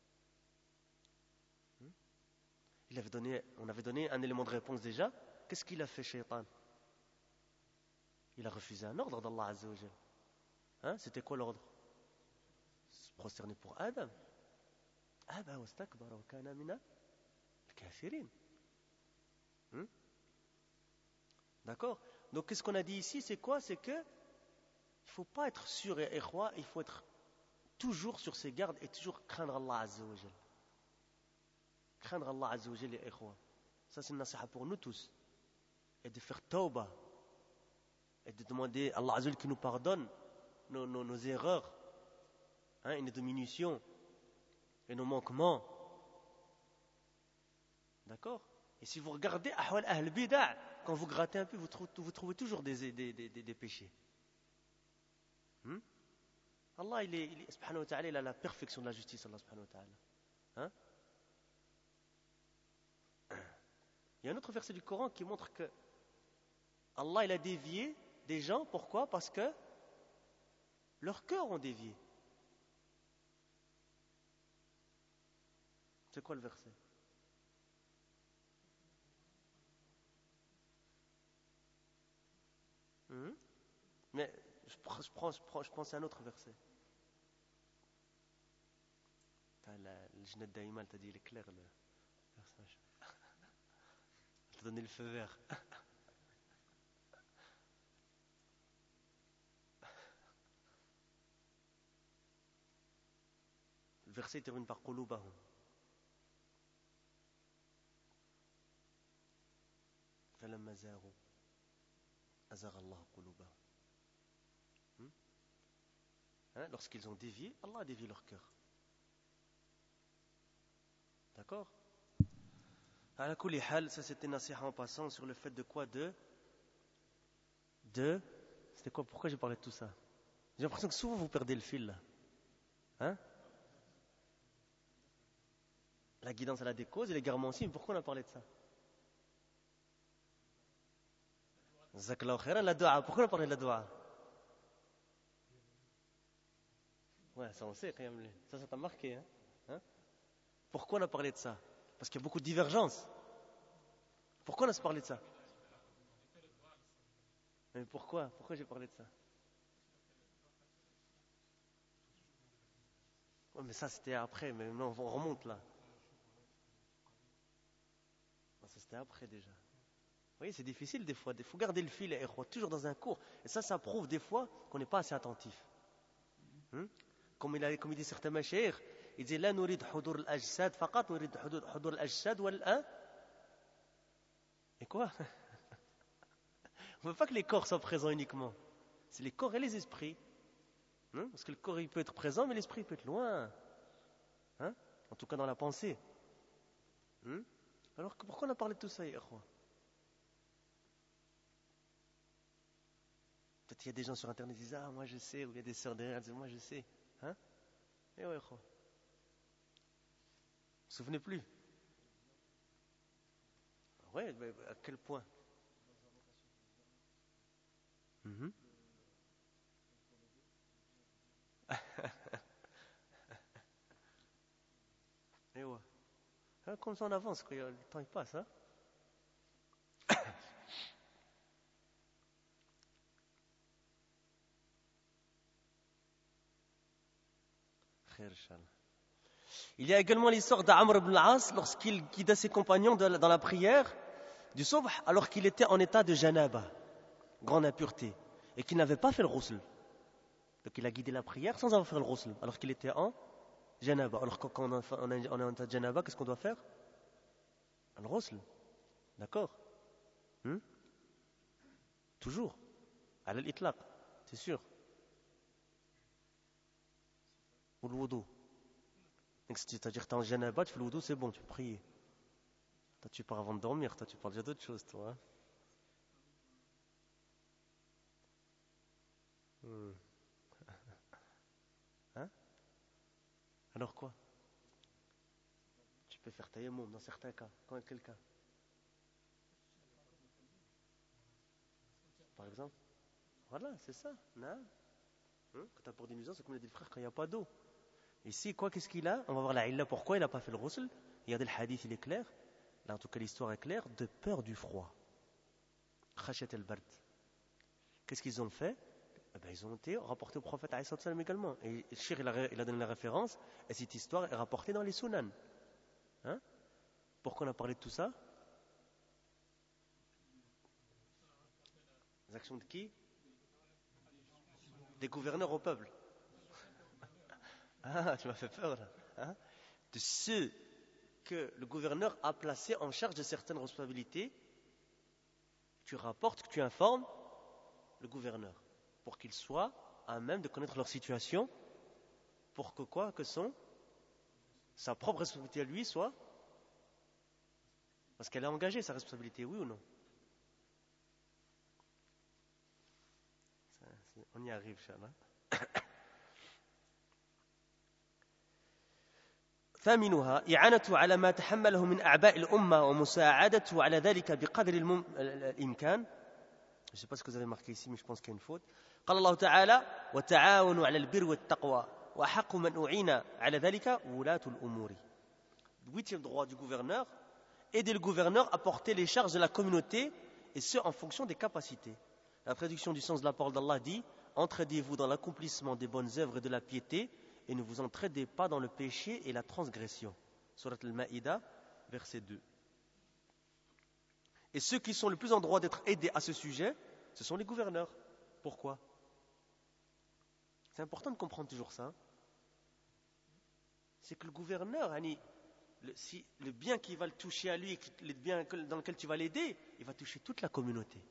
On avait donné un élément de réponse déjà. Qu'est-ce qu'il a fait, Shaitan? Il a refusé un ordre d'Allah Azza wa Jal. C'était quoi l'ordre? Se prosterner pour Adam. wastakbara wa kana mina al-kafirin. D'accord? Donc qu'est-ce qu'on a dit ici? C'est quoi? C'est que il ne faut pas être sûr et ikhwa, il faut être toujours sur ses gardes et toujours craindre Allah Azza wa Jal. Craindre Allah Azza wa Jal et ikhwa. Ça c'est une nasiha pour nous tous. Et de faire tawbah. Et de demander à Allah Azza wa Jal qui nous pardonne nos erreurs. Et nos diminutions. Et nos manquements. D'accord? Et si vous regardez Ahwal Ahl Bid'a, quand vous grattez un peu, vous trouvez toujours des péchés. Allah, subhanahu wa ta'ala, il a la perfection de la justice, Allah subhanahu wa ta'ala. Il y a un autre verset du Coran qui montre que Allah, il a dévié des gens. Pourquoi? Parce que leurs cœurs ont dévié. C'est quoi le verset? Mais je pense à un autre verset. Le Jnad Daïma t'a dit, il est clair le verset. Il t'a donné le feu vert. Le verset termine par Qulubahum. فلما زاغوا أزاغ الله قلوبهم. Lorsqu'ils ont dévié, Allah a dévié leur cœur. D'accord? Ala kulli hal, ça c'était nasiha en passant sur le fait de quoi? C'était quoi? Pourquoi j'ai parlé de tout ça? J'ai l'impression que souvent vous perdez le fil là. La guidance elle a des causes et l'égarement aussi, mais pourquoi on a parlé de ça? Jazakallahu khairan, la dua. Pourquoi on a parlé de la dua? Ouais, ça on sait, ça t'a marqué. Pourquoi on a parlé de ça? Parce qu'il y a beaucoup de divergences. Pourquoi on a parlé de ça? Mais pourquoi j'ai parlé de ça? Ouais, mais ça c'était après, mais non, on remonte là. ça c'était après déjà. Vous voyez, c'est difficile des fois. Il faut garder le fil, et toujours dans un cours. Et ça prouve des fois qu'on n'est pas assez attentif. Comme il dit certains mashayikh, il dit la nurid hudur al-ajsad faqat, nurid hudur al-ajsad wal. Et quoi? On ne veut pas que les corps soient présents uniquement. C'est les corps et les esprits. Parce que le corps il peut être présent, mais l'esprit peut être loin. En tout cas dans la pensée. Alors pourquoi on a parlé de tout ça hier? Peut-être qu'il y a des gens sur internet qui disent ah moi je sais, ou il y a des sœurs derrière qui disent moi je sais. Et ouais, vous ne vous souvenez plus? Ouais, mais à quel point? Et ouais. Comme ça on avance, le temps il passe. Il y a également l'histoire d'Amr ibn al-As lorsqu'il guida ses compagnons dans la prière du Subh alors qu'il était en état de janaba, grande impureté, et qu'il n'avait pas fait le ghusl. Donc il a guidé la prière sans avoir fait le ghusl alors qu'il était en janaba. Alors quand on est en état de janaba, qu'est-ce qu'on doit faire? Le ghusl. D'accord? Toujours. À l'itlaq, c'est sûr. Ou le wudu. C'est-à-dire que tu es en janaba, tu fais le wudu, c'est bon, tu peux prier. Toi, tu pars avant de dormir, toi, tu parles déjà d'autre chose, toi. Alors quoi? Tu peux faire tayammum dans certains cas. Dans quel cas? Par exemple? Voilà, c'est ça. Quand tu as pour des nuisances, c'est comme il a dit le frère, quand il n'y a pas d'eau. Ici, qu'est-ce qu'il a? On va voir la illa, pourquoi il n'a pas fait le ghusl. Regardez le hadith, il est clair. Là, en tout cas, l'histoire est claire. De peur du froid. Khashat al-bard. Qu'est-ce qu'ils ont fait? Ils ont été rapportés au prophète alayhi salam également. Et le cheikh, il a donné la référence. Et cette histoire est rapportée dans les sunan. Pourquoi on a parlé de tout ça? Les actions de qui? Des gouverneurs au peuple. Tu m'as fait peur là. De ceux que le gouverneur a placés en charge de certaines responsabilités. Tu rapportes, que tu informes le gouverneur pour qu'il soit à même de connaître leur situation, pour que sa propre responsabilité à lui soit, parce qu'elle a engagé sa responsabilité, oui ou non? On y arrive, Inch'Allah. ثامنها إعانته على ما تحمله من أعباء الأمة ومساعدته على ذلك بقدر الإمكان. Je ne sais pas ce que vous avez marqué ici, mais je pense qu'il y a une faute. قال الله تعالى وتعاونوا على البر والتقوى وأحق من أعين على ذلك ولاة الأمور. Huitième droit du gouverneur, aider le gouverneur à porter les charges de la communauté, et ce en fonction des capacités. La traduction du sens de la parole d'Allah dit: entraidez-vous dans l'accomplissement des bonnes œuvres et de la piété, et ne vous entraidez pas dans le péché et la transgression. Surat al-Ma'ida, verset 2. Et ceux qui sont le plus en droit d'être aidés à ce sujet, ce sont les gouverneurs. Pourquoi? C'est important de comprendre toujours ça. C'est que le gouverneur, si le bien qui va le toucher à lui, le bien dans lequel tu vas l'aider, il va toucher toute la communauté.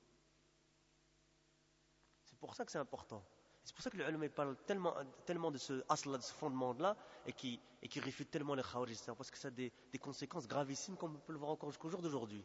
C'est pour ça que c'est important. C'est pour ça que les ulama parlent tellement de ce asla, de ce fondement-là, et qui réfute tellement les khawarij, parce que ça a des conséquences gravissimes, comme on peut le voir encore jusqu'au jour d'aujourd'hui.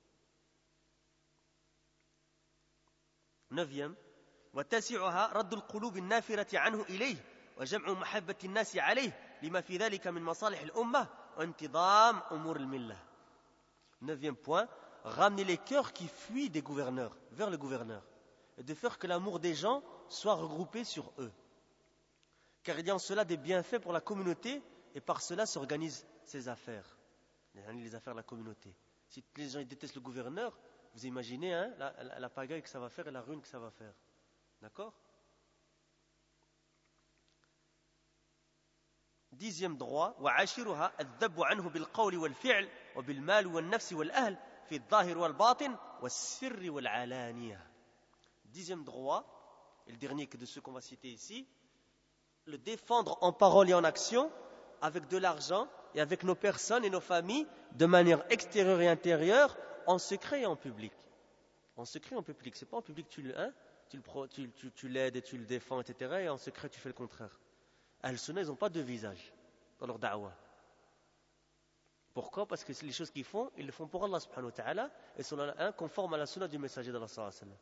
9e, وتاسعها رد القلوب النافرة عنه إليه وجمع محبة الناس عليه لما في ذلك من مصالح الأمة وانتظام أمور الملة. 9e point, ramener les cœurs qui fuient des gouverneurs vers le gouverneur et de faire que l'amour des gens soit regroupé sur eux. Car il y a en cela des bienfaits pour la communauté et par cela s'organisent ses affaires, les affaires de la communauté. Si les gens détestent le gouverneur, vous imaginez la pagaille que ça va faire et la ruine que ça va faire. D'accord? 10e droit, وعاشرها الذب عنه بالقول والفعل وبالمال والنفس والأهل في الظاهر والباطن والسر والعلانية. 10e droit, et le dernier de ceux qu'on va citer ici, le défendre en parole et en action, avec de l'argent et avec nos personnes et nos familles, de manière extérieure et intérieure, en secret et en public. En secret et en public, c'est pas en public tu l'aides et tu le défends, etc. Et en secret tu fais le contraire. Ahl-Sunnah, ils n'ont pas de visage dans leur da'wah. Pourquoi? Parce que les choses qu'ils font, ils le font pour Allah subhanahu wa ta'ala, et sont conformes à la sunna du messager d'Allah sallallahu alayhi wa sallam.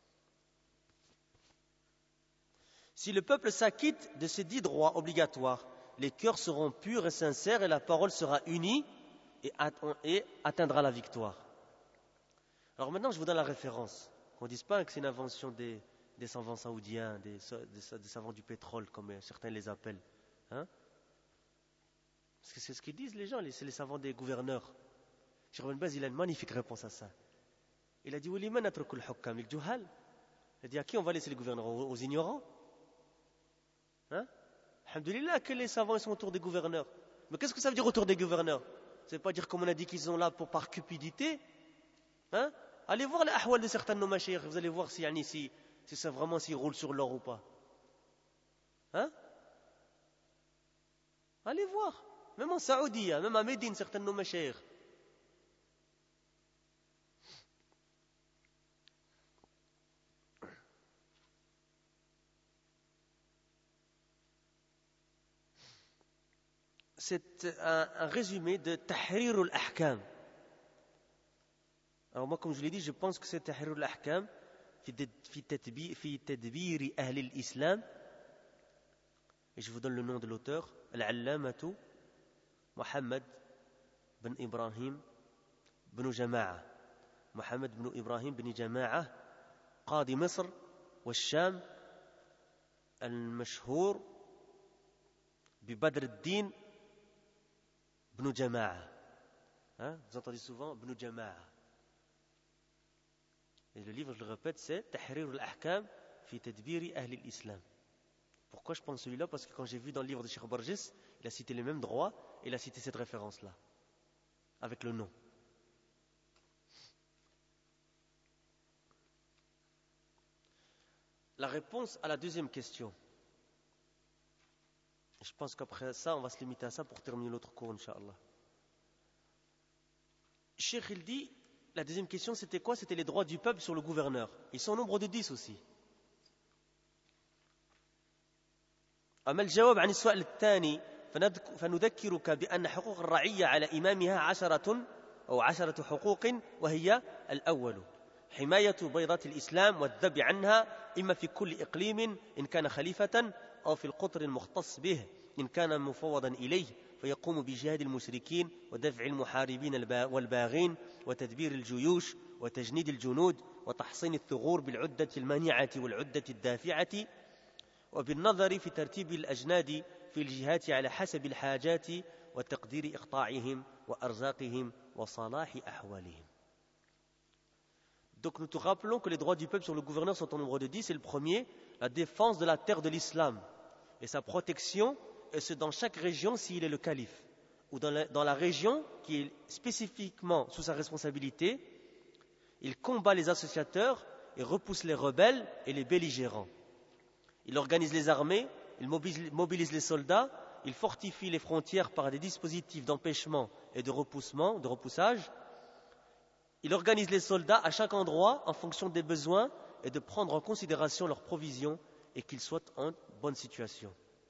Si le peuple s'acquitte de ces 10 droits obligatoires, les cœurs seront purs et sincères et la parole sera unie et atteindra la victoire. Alors maintenant, je vous donne la référence. Qu'on ne dise pas que c'est une invention des savants saoudiens, des savants du pétrole, comme certains les appellent. Hein? Parce que c'est ce qu'ils disent les gens, c'est les savants des gouverneurs. Cheikh Ibn Baz, il a une magnifique réponse à ça. Il a dit, il a dit, à qui on va laisser les gouverneurs? Aux ignorants? Hein? Alhamdulillah que les savants sont autour des gouverneurs. Mais qu'est-ce que ça veut dire autour des gouverneurs? Ça ne veut pas dire, comme on a dit, qu'ils sont là par cupidité. Hein? Allez voir les ahwal de certains de nos mashayikh, vous allez voir si ça vraiment s'ils roulent sur l'or ou pas. Hein? Allez voir. Même en Saoudi, même à Médine, certains de nos mashayikh. C'est un résumé de Tahrir al-Ahkam. Alors moi, comme je l'ai dit, je pense que c'est Tahrir al-Ahkam fi tadbir ahli al-Islam. Et je vous donne le nom de l'auteur, Al-Allamatu Muhammad bin Ibrahim bin Jama'a. Muhammad bin Ibrahim bin Jama'a, قاضي مصر والشام المشهور ببدر الدين بن جماعة. Vous entendez souvent بن جماعة. Et le livre, je le répète, c'est Tahrir al-Ahkam fi tadbir ahli al-Islam. Pourquoi je pense celui-là? Parce que quand j'ai vu dans le livre de Cheikh Barjis, il a cité les mêmes droits et il a cité cette référence-là, avec le nom. La réponse à la deuxième question. Je pense qu'après ça, on va se limiter à ça pour terminer l'autre cours, Inch'Allah. Cheikh, il dit, la deuxième question, c'était quoi? C'était les droits du peuple sur le gouverneur. Ils sont au nombre de 10 aussi. أما الجواب عن السؤال الثاني فنذكرك بأن حقوق الرعية على إمامها 10 حقوق، وهي الأول حماية بيضة الإسلام والذب عنها، إما في كل إقليم إن كان خليفة أو في القطر المختص به إن كان مفوضا إليه، فيقوم بجهاد المشركين ودفع المحاربين والباغين وتدبير الجيوش وتجنيد الجنود وتحصين الثغور بالعدة المانعة والعدة الدافعة، وبالنظر في ترتيب الأجناد في الجهات على حسب الحاجات وتقدير إقطاعهم وأرزاقهم وصلاح أحوالهم. Donc nous te rappelons que les droits du peuple sur le gouverneur sont au nombre de 10. Et le premier, la défense de la terre de l'islam et sa protection, et ce dans chaque région s'il est le calife, ou dans la région qui est spécifiquement sous sa responsabilité. Il combat les associateurs et repousse les rebelles et les belligérants. Il organise les armées, il mobilise les soldats, il fortifie les frontières par des dispositifs d'empêchement et de repoussage. Il organise les soldats à chaque endroit en fonction des besoins et de prendre en considération leurs provisions et qu'ils soient en bonne situation.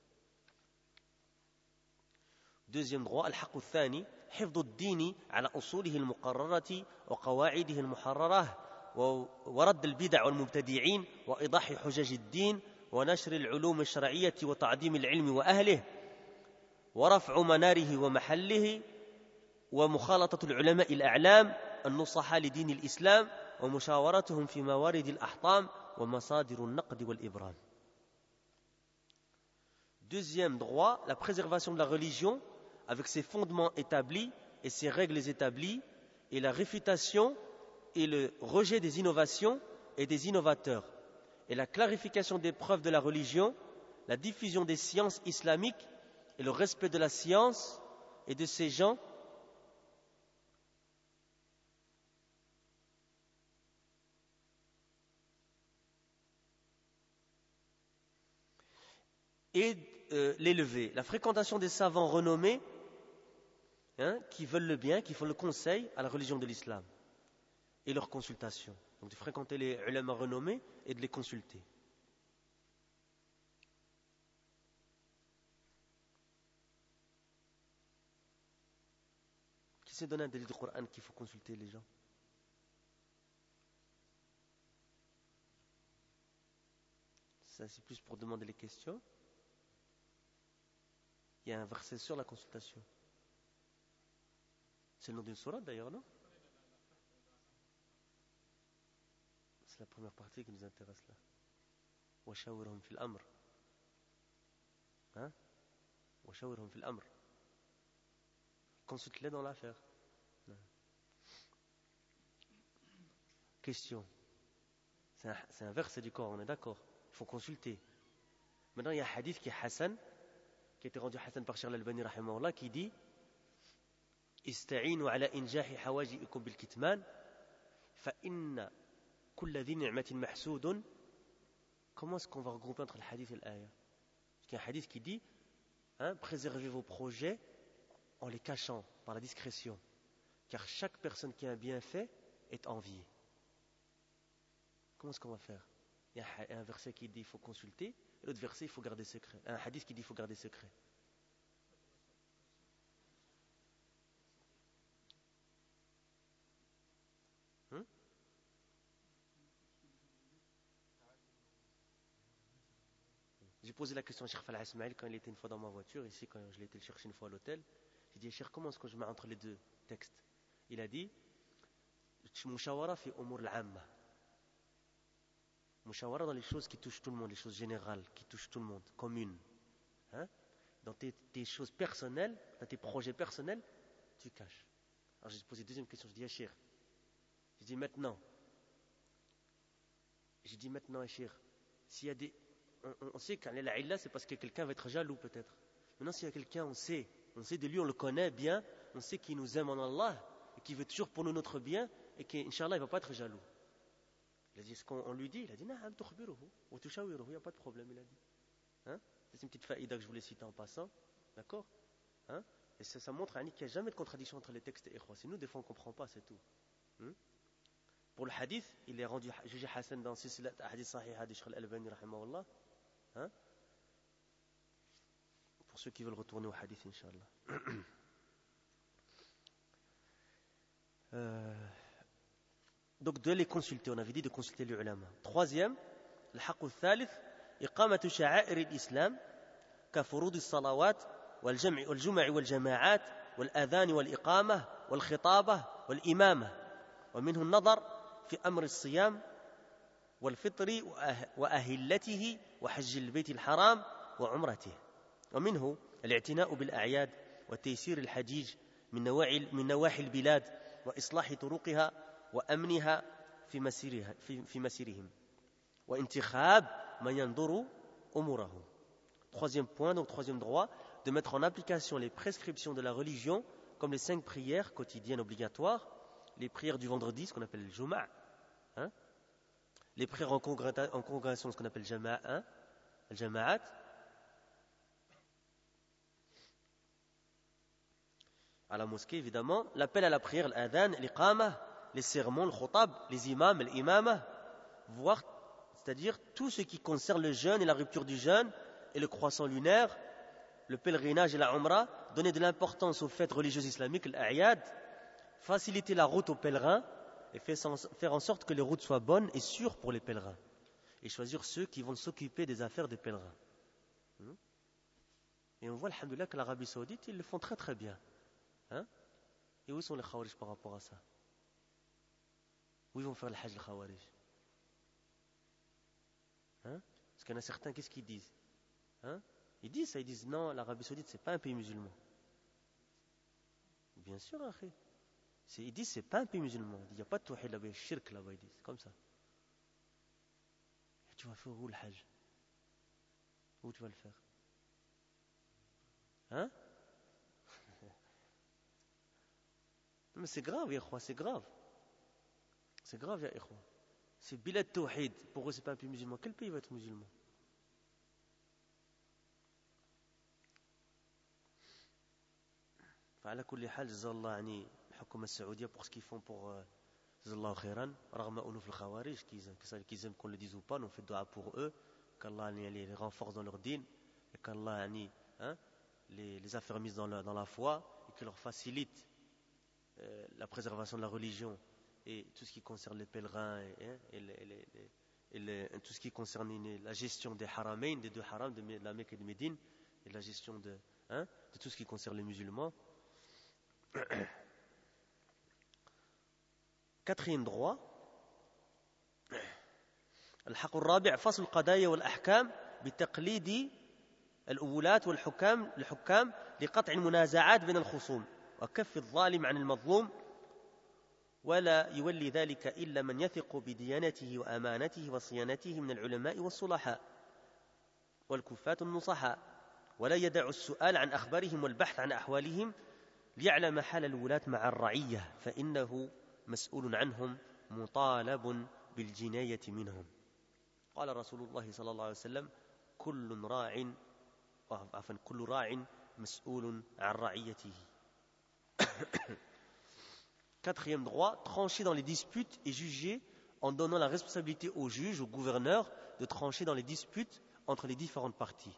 Deuxième droit, الحق الثاني حفظ الدين على أصوله المقررة وقواعده المحررة ورد البدع والمبتدعين وإيضاح حجج الدين ونشر العلوم الشرعية وتعظيم العلم وأهله ورفع مناره ومحله ومخالطة العلماء الأعلام النصحاء لدين الإسلام ومشاورتهم في موارد الأحطام ومصادر النقد والإبرام. Deuxième droit, la préservation de la religion avec ses fondements établis et ses règles établies, et la réfutation et le rejet des innovations et des innovateurs, et la clarification des preuves de la religion, la diffusion des sciences islamiques et le respect de la science et de ces gens et l'élever. La fréquentation des savants renommés qui veulent le bien, qui font le conseil à la religion de l'islam et leur consultation. Donc de fréquenter les ulama renommés et de les consulter. Qui s'est donné un délai du Coran qu'il faut consulter les gens? Ça c'est plus pour demander les questions. Il y a un verset sur la consultation. C'est le nom d'une sourate d'ailleurs, non? C'est la première partie qui nous intéresse là. وَشَاوِرْهُمْ فِي الْأَمْرِ. وَشَاوِرْهُمْ فِي الْأَمْرِ. Consulte-les dans l'affaire. Question. C'est un verset du Coran, on est d'accord. Il faut consulter. Maintenant, il y a un hadith qui est Hassan, qui a été rendu Hassan par Cheikh Al-Albani rahimahullah, qui dit Ista'inu ala injahi hawaji'ikum bil kitman fa inna kulla dhi ni'matin mahsoudun. Comment est-ce qu'on va regrouper entre le hadith et l'ayah? Parce qu'il y a un hadith qui dit préservez vos projets en les cachant par la discrétion, car chaque personne qui a un bienfait est enviée. Comment est-ce qu'on va faire? Il y a un verset qui dit il faut consulter, et l'autre verset il faut garder secret. Un hadith qui dit il faut garder secret. J'ai posé la question à Cheikh Falah Ismail quand il était une fois dans ma voiture, ici quand je l'ai été le chercher une fois à l'hôtel. J'ai dit Cheikh, comment est-ce que je mets entre les deux textes? Il a dit Mushawara fi umur al-amma. Mushawara dans les choses qui touchent tout le monde, les choses générales qui touchent tout le monde, communes. Dans tes choses personnelles, dans tes projets personnels, tu caches. Alors j'ai posé une deuxième question, je dis Cheikh. J'ai dit maintenant, Cheikh, s'il y a des on sait qu'en la illa, c'est parce que quelqu'un va être jaloux peut-être. Maintenant, s'il y a quelqu'un, on sait de lui, on le connaît bien, on sait qu'il nous aime en Allah, et qu'il veut toujours pour nous notre bien, et qu'Inch'Allah, il ne va pas être jaloux. Il a dit, ce qu'on lui dit, il a dit, Na'am tukhbiruhu, ou tushawiruhu, il n'y a pas de problème, il a dit. C'est une petite faïda que je voulais citer en passant, d'accord? Et ça montre qu'il n'y a jamais de contradiction entre les textes et ikhwa. C'est nous, des fois, on ne comprend pas, c'est tout. Pour le hadith, il est rendu jugé Hassan dans Silsilat Hadith Sahih Hadith Cheikh Al-Albani rahimahullah. Pour ceux qui veulent retourner au hadith, Inch'Allah. Donc de les consulter, on avait dit de consulter les ulama. Troisième, le haqq al-thalith, iqamatu sha'air al-islam كفروض الصلوات والجمع والجماعات والأذان والإقامة والخطابة والإمامة ومنه النظر في أمر الصيام والفطر وأهلته وحج البيت الحرام وعمرته ومنه الاعتناء بالأعياد وتيسير الحجيج من نواحي البلاد وإصلاح طرقها وأمنها في مسيرهم وانتخاب من ينظر أمورهم. Troisième point, donc troisième droit, de mettre en application les prescriptions de la religion, comme les 5 prières quotidiennes obligatoires, les prières du vendredi, ce qu'on appelle le Juma', les prières en congrégation, ce qu'on appelle le Jama'at, à la mosquée évidemment, l'appel à la prière, l'adhan, l'iqama, les sermons, le khutab, les imams, l'imama, voire, c'est-à-dire tout ce qui concerne le jeûne et la rupture du jeûne, et le croissant lunaire, le pèlerinage et la umrah, donner de l'importance aux fêtes religieuses islamiques, l'ayad, faciliter la route aux pèlerins et faire en sorte que les routes soient bonnes et sûres pour les pèlerins. Et choisir ceux qui vont s'occuper des affaires des pèlerins. Et on voit, alhamdoulilah, que l'Arabie Saoudite, ils le font très très bien. Et où sont les khawarij par rapport à ça? Où ils vont faire le hajj, les khawarij? Parce qu'il y en a certains, qu'est-ce qu'ils disent? Ils disent non, l'Arabie Saoudite c'est pas un pays musulman. Bien sûr, après. Ils disent c'est pas un pays musulman. Il n'y a pas de tawhid là-bas, il y a shirk là-bas, ils disent. C'est comme ça. Et tu vas faire où le hajj? Où tu vas le faire? Hein? Mais c'est grave, ya ikhwa, c'est grave. C'est grave, ya ikhwa. C'est Bilad Tawhid. Pour eux, c'est pas un pays musulman. Quel pays va être musulman? فعلى كل حال جزا الله يعني الحكومة السعودية pour ce qu'ils font pour جزا الله خيرا رغم أنوف الخوارج qu'ils aiment qu'on le dise ou pas, on fait dua pour eux qu'Allah les renforce dans leur dîn et qu'Allah يعني, hein, les affermisse dans la foi et qu'il leur facilite la préservation de la religion et tout ce qui concerne les pèlerins et tout ce qui concerne la gestion des haramain, des deux harams de la Mecque et de Médine et la gestion de tout ce qui concerne les musulmans. Quatrième droit, الحق الرابع فصل القضايا والأحكام بتقليد الأولاة والحكام لقطع المنازعات بين الخصوم وكف الظالم عن المظلوم ولا يولي ذلك إلا من يثق بديانته وأمانته وصيانته من العلماء والصلحاء والكفاة النصحاء ولا يدع السؤال عن أخبارهم والبحث عن أحوالهم ليعلم حال الولاة مع الرعية فإنه مسؤول عنهم مطالب بالجناية منهم. قال رسول الله صلى الله عليه وسلم كل راع مسؤول عن رعيته. Quatrième droit, trancher dans les disputes et juger en donnant la responsabilité aux juges, aux gouverneurs de trancher dans les disputes entre les différentes parties.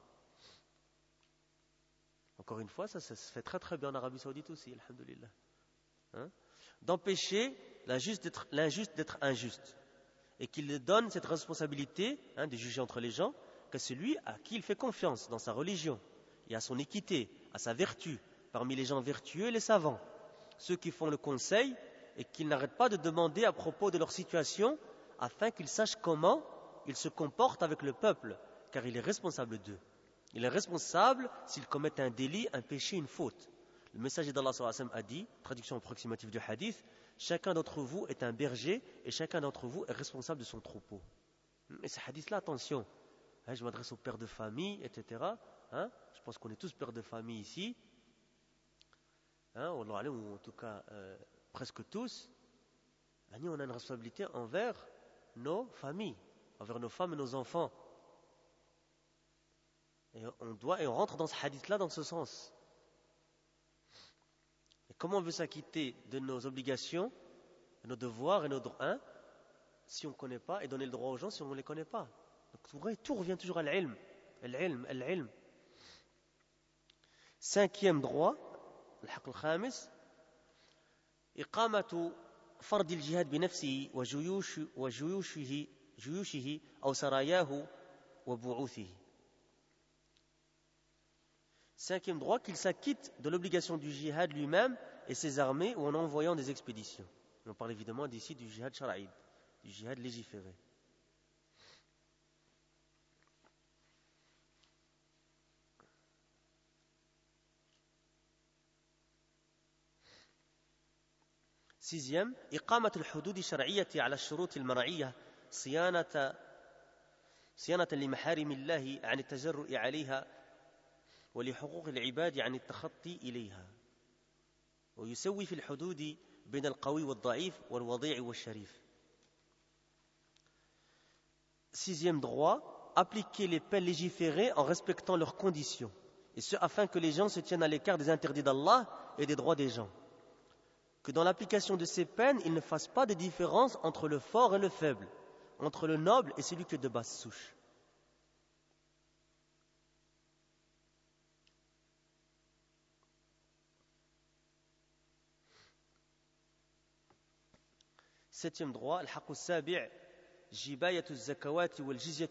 Encore une fois, ça se fait très très bien en Arabie Saoudite aussi, alhamdoulilah. D'empêcher l'injuste d'être injuste et qu'il donne cette responsabilité de juger entre les gens qu'à celui à qui il fait confiance dans sa religion et à son équité, à sa vertu, parmi les gens vertueux et les savants, ceux qui font le conseil et qui n'arrêtent pas de demander à propos de leur situation afin qu'ils sachent comment ils se comportent avec le peuple, car il est responsable d'eux. Il est responsable s'ils commettent un délit, un péché, une faute. Le messager d'Allah sallallahu alayhi wa sallam a dit, traduction approximative du hadith, chacun d'entre vous est un berger et chacun d'entre vous est responsable de son troupeau. Et ce hadith-là, attention, je m'adresse aux pères de famille, etc. Je pense qu'on est tous pères de famille ici, ou en tout cas presque tous. On a une responsabilité envers nos familles, envers nos femmes et nos enfants. Et on rentre dans ce hadith-là dans ce sens. Et comment on veut s'acquitter de nos obligations, de nos devoirs et nos droits si on ne connaît pas, et donner le droit aux gens si on ne les connaît pas. Donc tout revient toujours à l'ilm. Al-ilm. Cinquième droit, الحق الخامس إقامة فرض الجهاد بنفسه وجيوشه أو سراياه وبعوثه. Cinquième droit, qu'il s'acquitte de l'obligation du jihad lui-même et ses armées ou en envoyant des expéditions. On parle évidemment d'ici du jihad shar'id, du jihad légiféré. Sixième, إقامة الحدود الشرعية على الشروط المرعية صيانة لمحارم الله عن التجرؤ عليها ولحقوق العباد عن التخطي إليها ويسوي في الحدود بين القوي والضعيف والوضيع والشريف. Sixième droit, appliquer les peines légiférées en respectant leurs conditions, et ce afin que les gens se tiennent à l'écart des interdits d'Allah et des droits des gens. Que dans l'application de ces peines, il ne fasse pas de différence entre le fort et le faible, entre le noble et celui qui est de basse souche. Septième droit, الحق السابع جباية الزكوات والجزية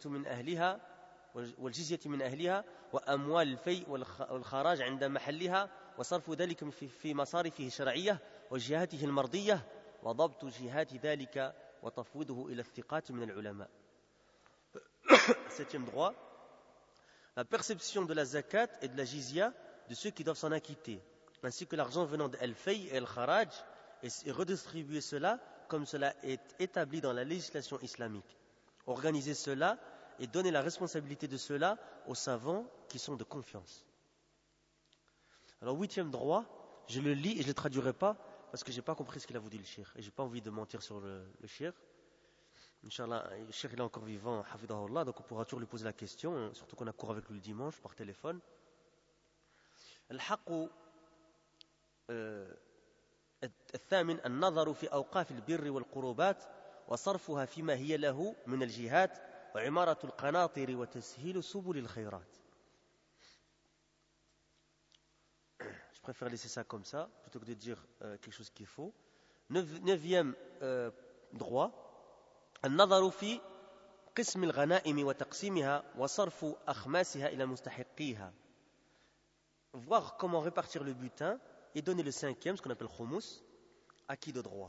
من أهلها وأموال الفيء والخراج عند محلها وصرف ذلك في مصارفه الشرعية وجهاته المرضية وضبط جهات ذلك وتفويضه إلى الثقات من العلماء. Septième droit, la perception de la zakat et de la jizya de ceux qui doivent s'en acquitter, ainsi que l'argent venant de al-fay et al-kharaj, et redistribuer cela comme cela est établi dans la législation islamique. Organiser cela et donner la responsabilité de cela aux savants qui sont de confiance. Alors, 8e droit, je le lis et je ne le traduirai pas parce que je n'ai pas compris ce qu'il a voulu le cheikh. Et je n'ai pas envie de mentir sur le cheikh. Inch'Allah, le cheikh il est encore vivant, hafidahullah, donc on pourra toujours lui poser la question, surtout qu'on a cours avec lui le dimanche par téléphone. الحق الثامن النظر في أوقاف البر والقربات وصرفها فيما هي له من الجهات وعمارة القناطر وتسهيل سبل الخيرات. Je préfère laisser ça comme ça plutôt que de dire quelque chose qui est faux. 9e droit النظر في قسم الغنائم وتقسيمها وصرف أخماسها إلى مستحقيها. Voir comment répartir le butin et donner le 5e, ce qu'on appelle khumous, à qui de droit.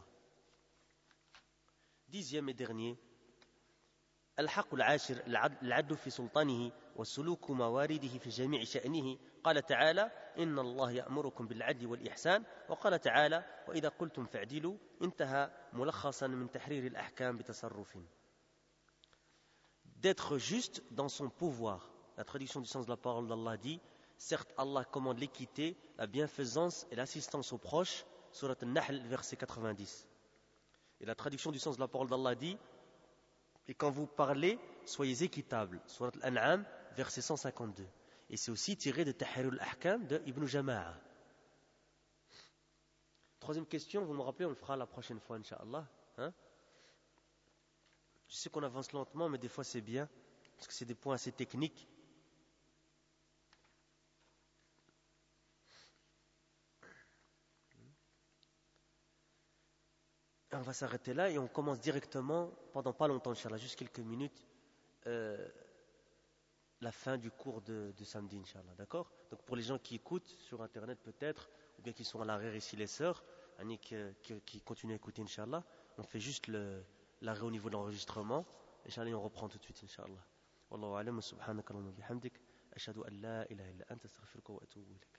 10e et dernier الحق العاشر العدل في سلطانه وسلوك موارده في جميع شأنه. قال تعالى إن الله يأمركم بالعدل والإحسان وقال تعالى وإذا قلتم فاعدلوا انتهى ملخصا من تحرير الأحكام بتصرف. D'être juste dans son pouvoir. La traduction du sens de la parole d'Allah dit certes Allah commande l'équité, la bienfaisance et l'assistance aux proches. Surat An-Nahl verset 90. Et la traduction du sens de la parole d'Allah dit et quand vous parlez, soyez équitables. Surat Al-An'am, verset 152. Et c'est aussi tiré de Tahrir al-Ahkam de Ibn Jama'a. 3e question, vous me rappelez, on le fera la prochaine fois, Inch'Allah. Hein? Je sais qu'on avance lentement, mais des fois c'est bien, parce que c'est des points assez techniques. On va s'arrêter là et on commence directement, pendant pas longtemps, Inch'Allah, juste quelques minutes, la fin du cours de samedi, Inch'Allah, d'accord? Donc pour les gens qui écoutent sur Internet peut-être, ou bien qui sont à l'arrière ici, les sœurs, qui continuent à écouter, Inch'Allah, on fait juste l'arrêt au niveau de l'enregistrement, Inch'Allah, et on reprend tout de suite, Inch'Allah. Wallahu a'lam, subhanaka Allahumma bihamdik, ashhadu an la ilaha illa anta astaghfiruka wa atubu ilayk.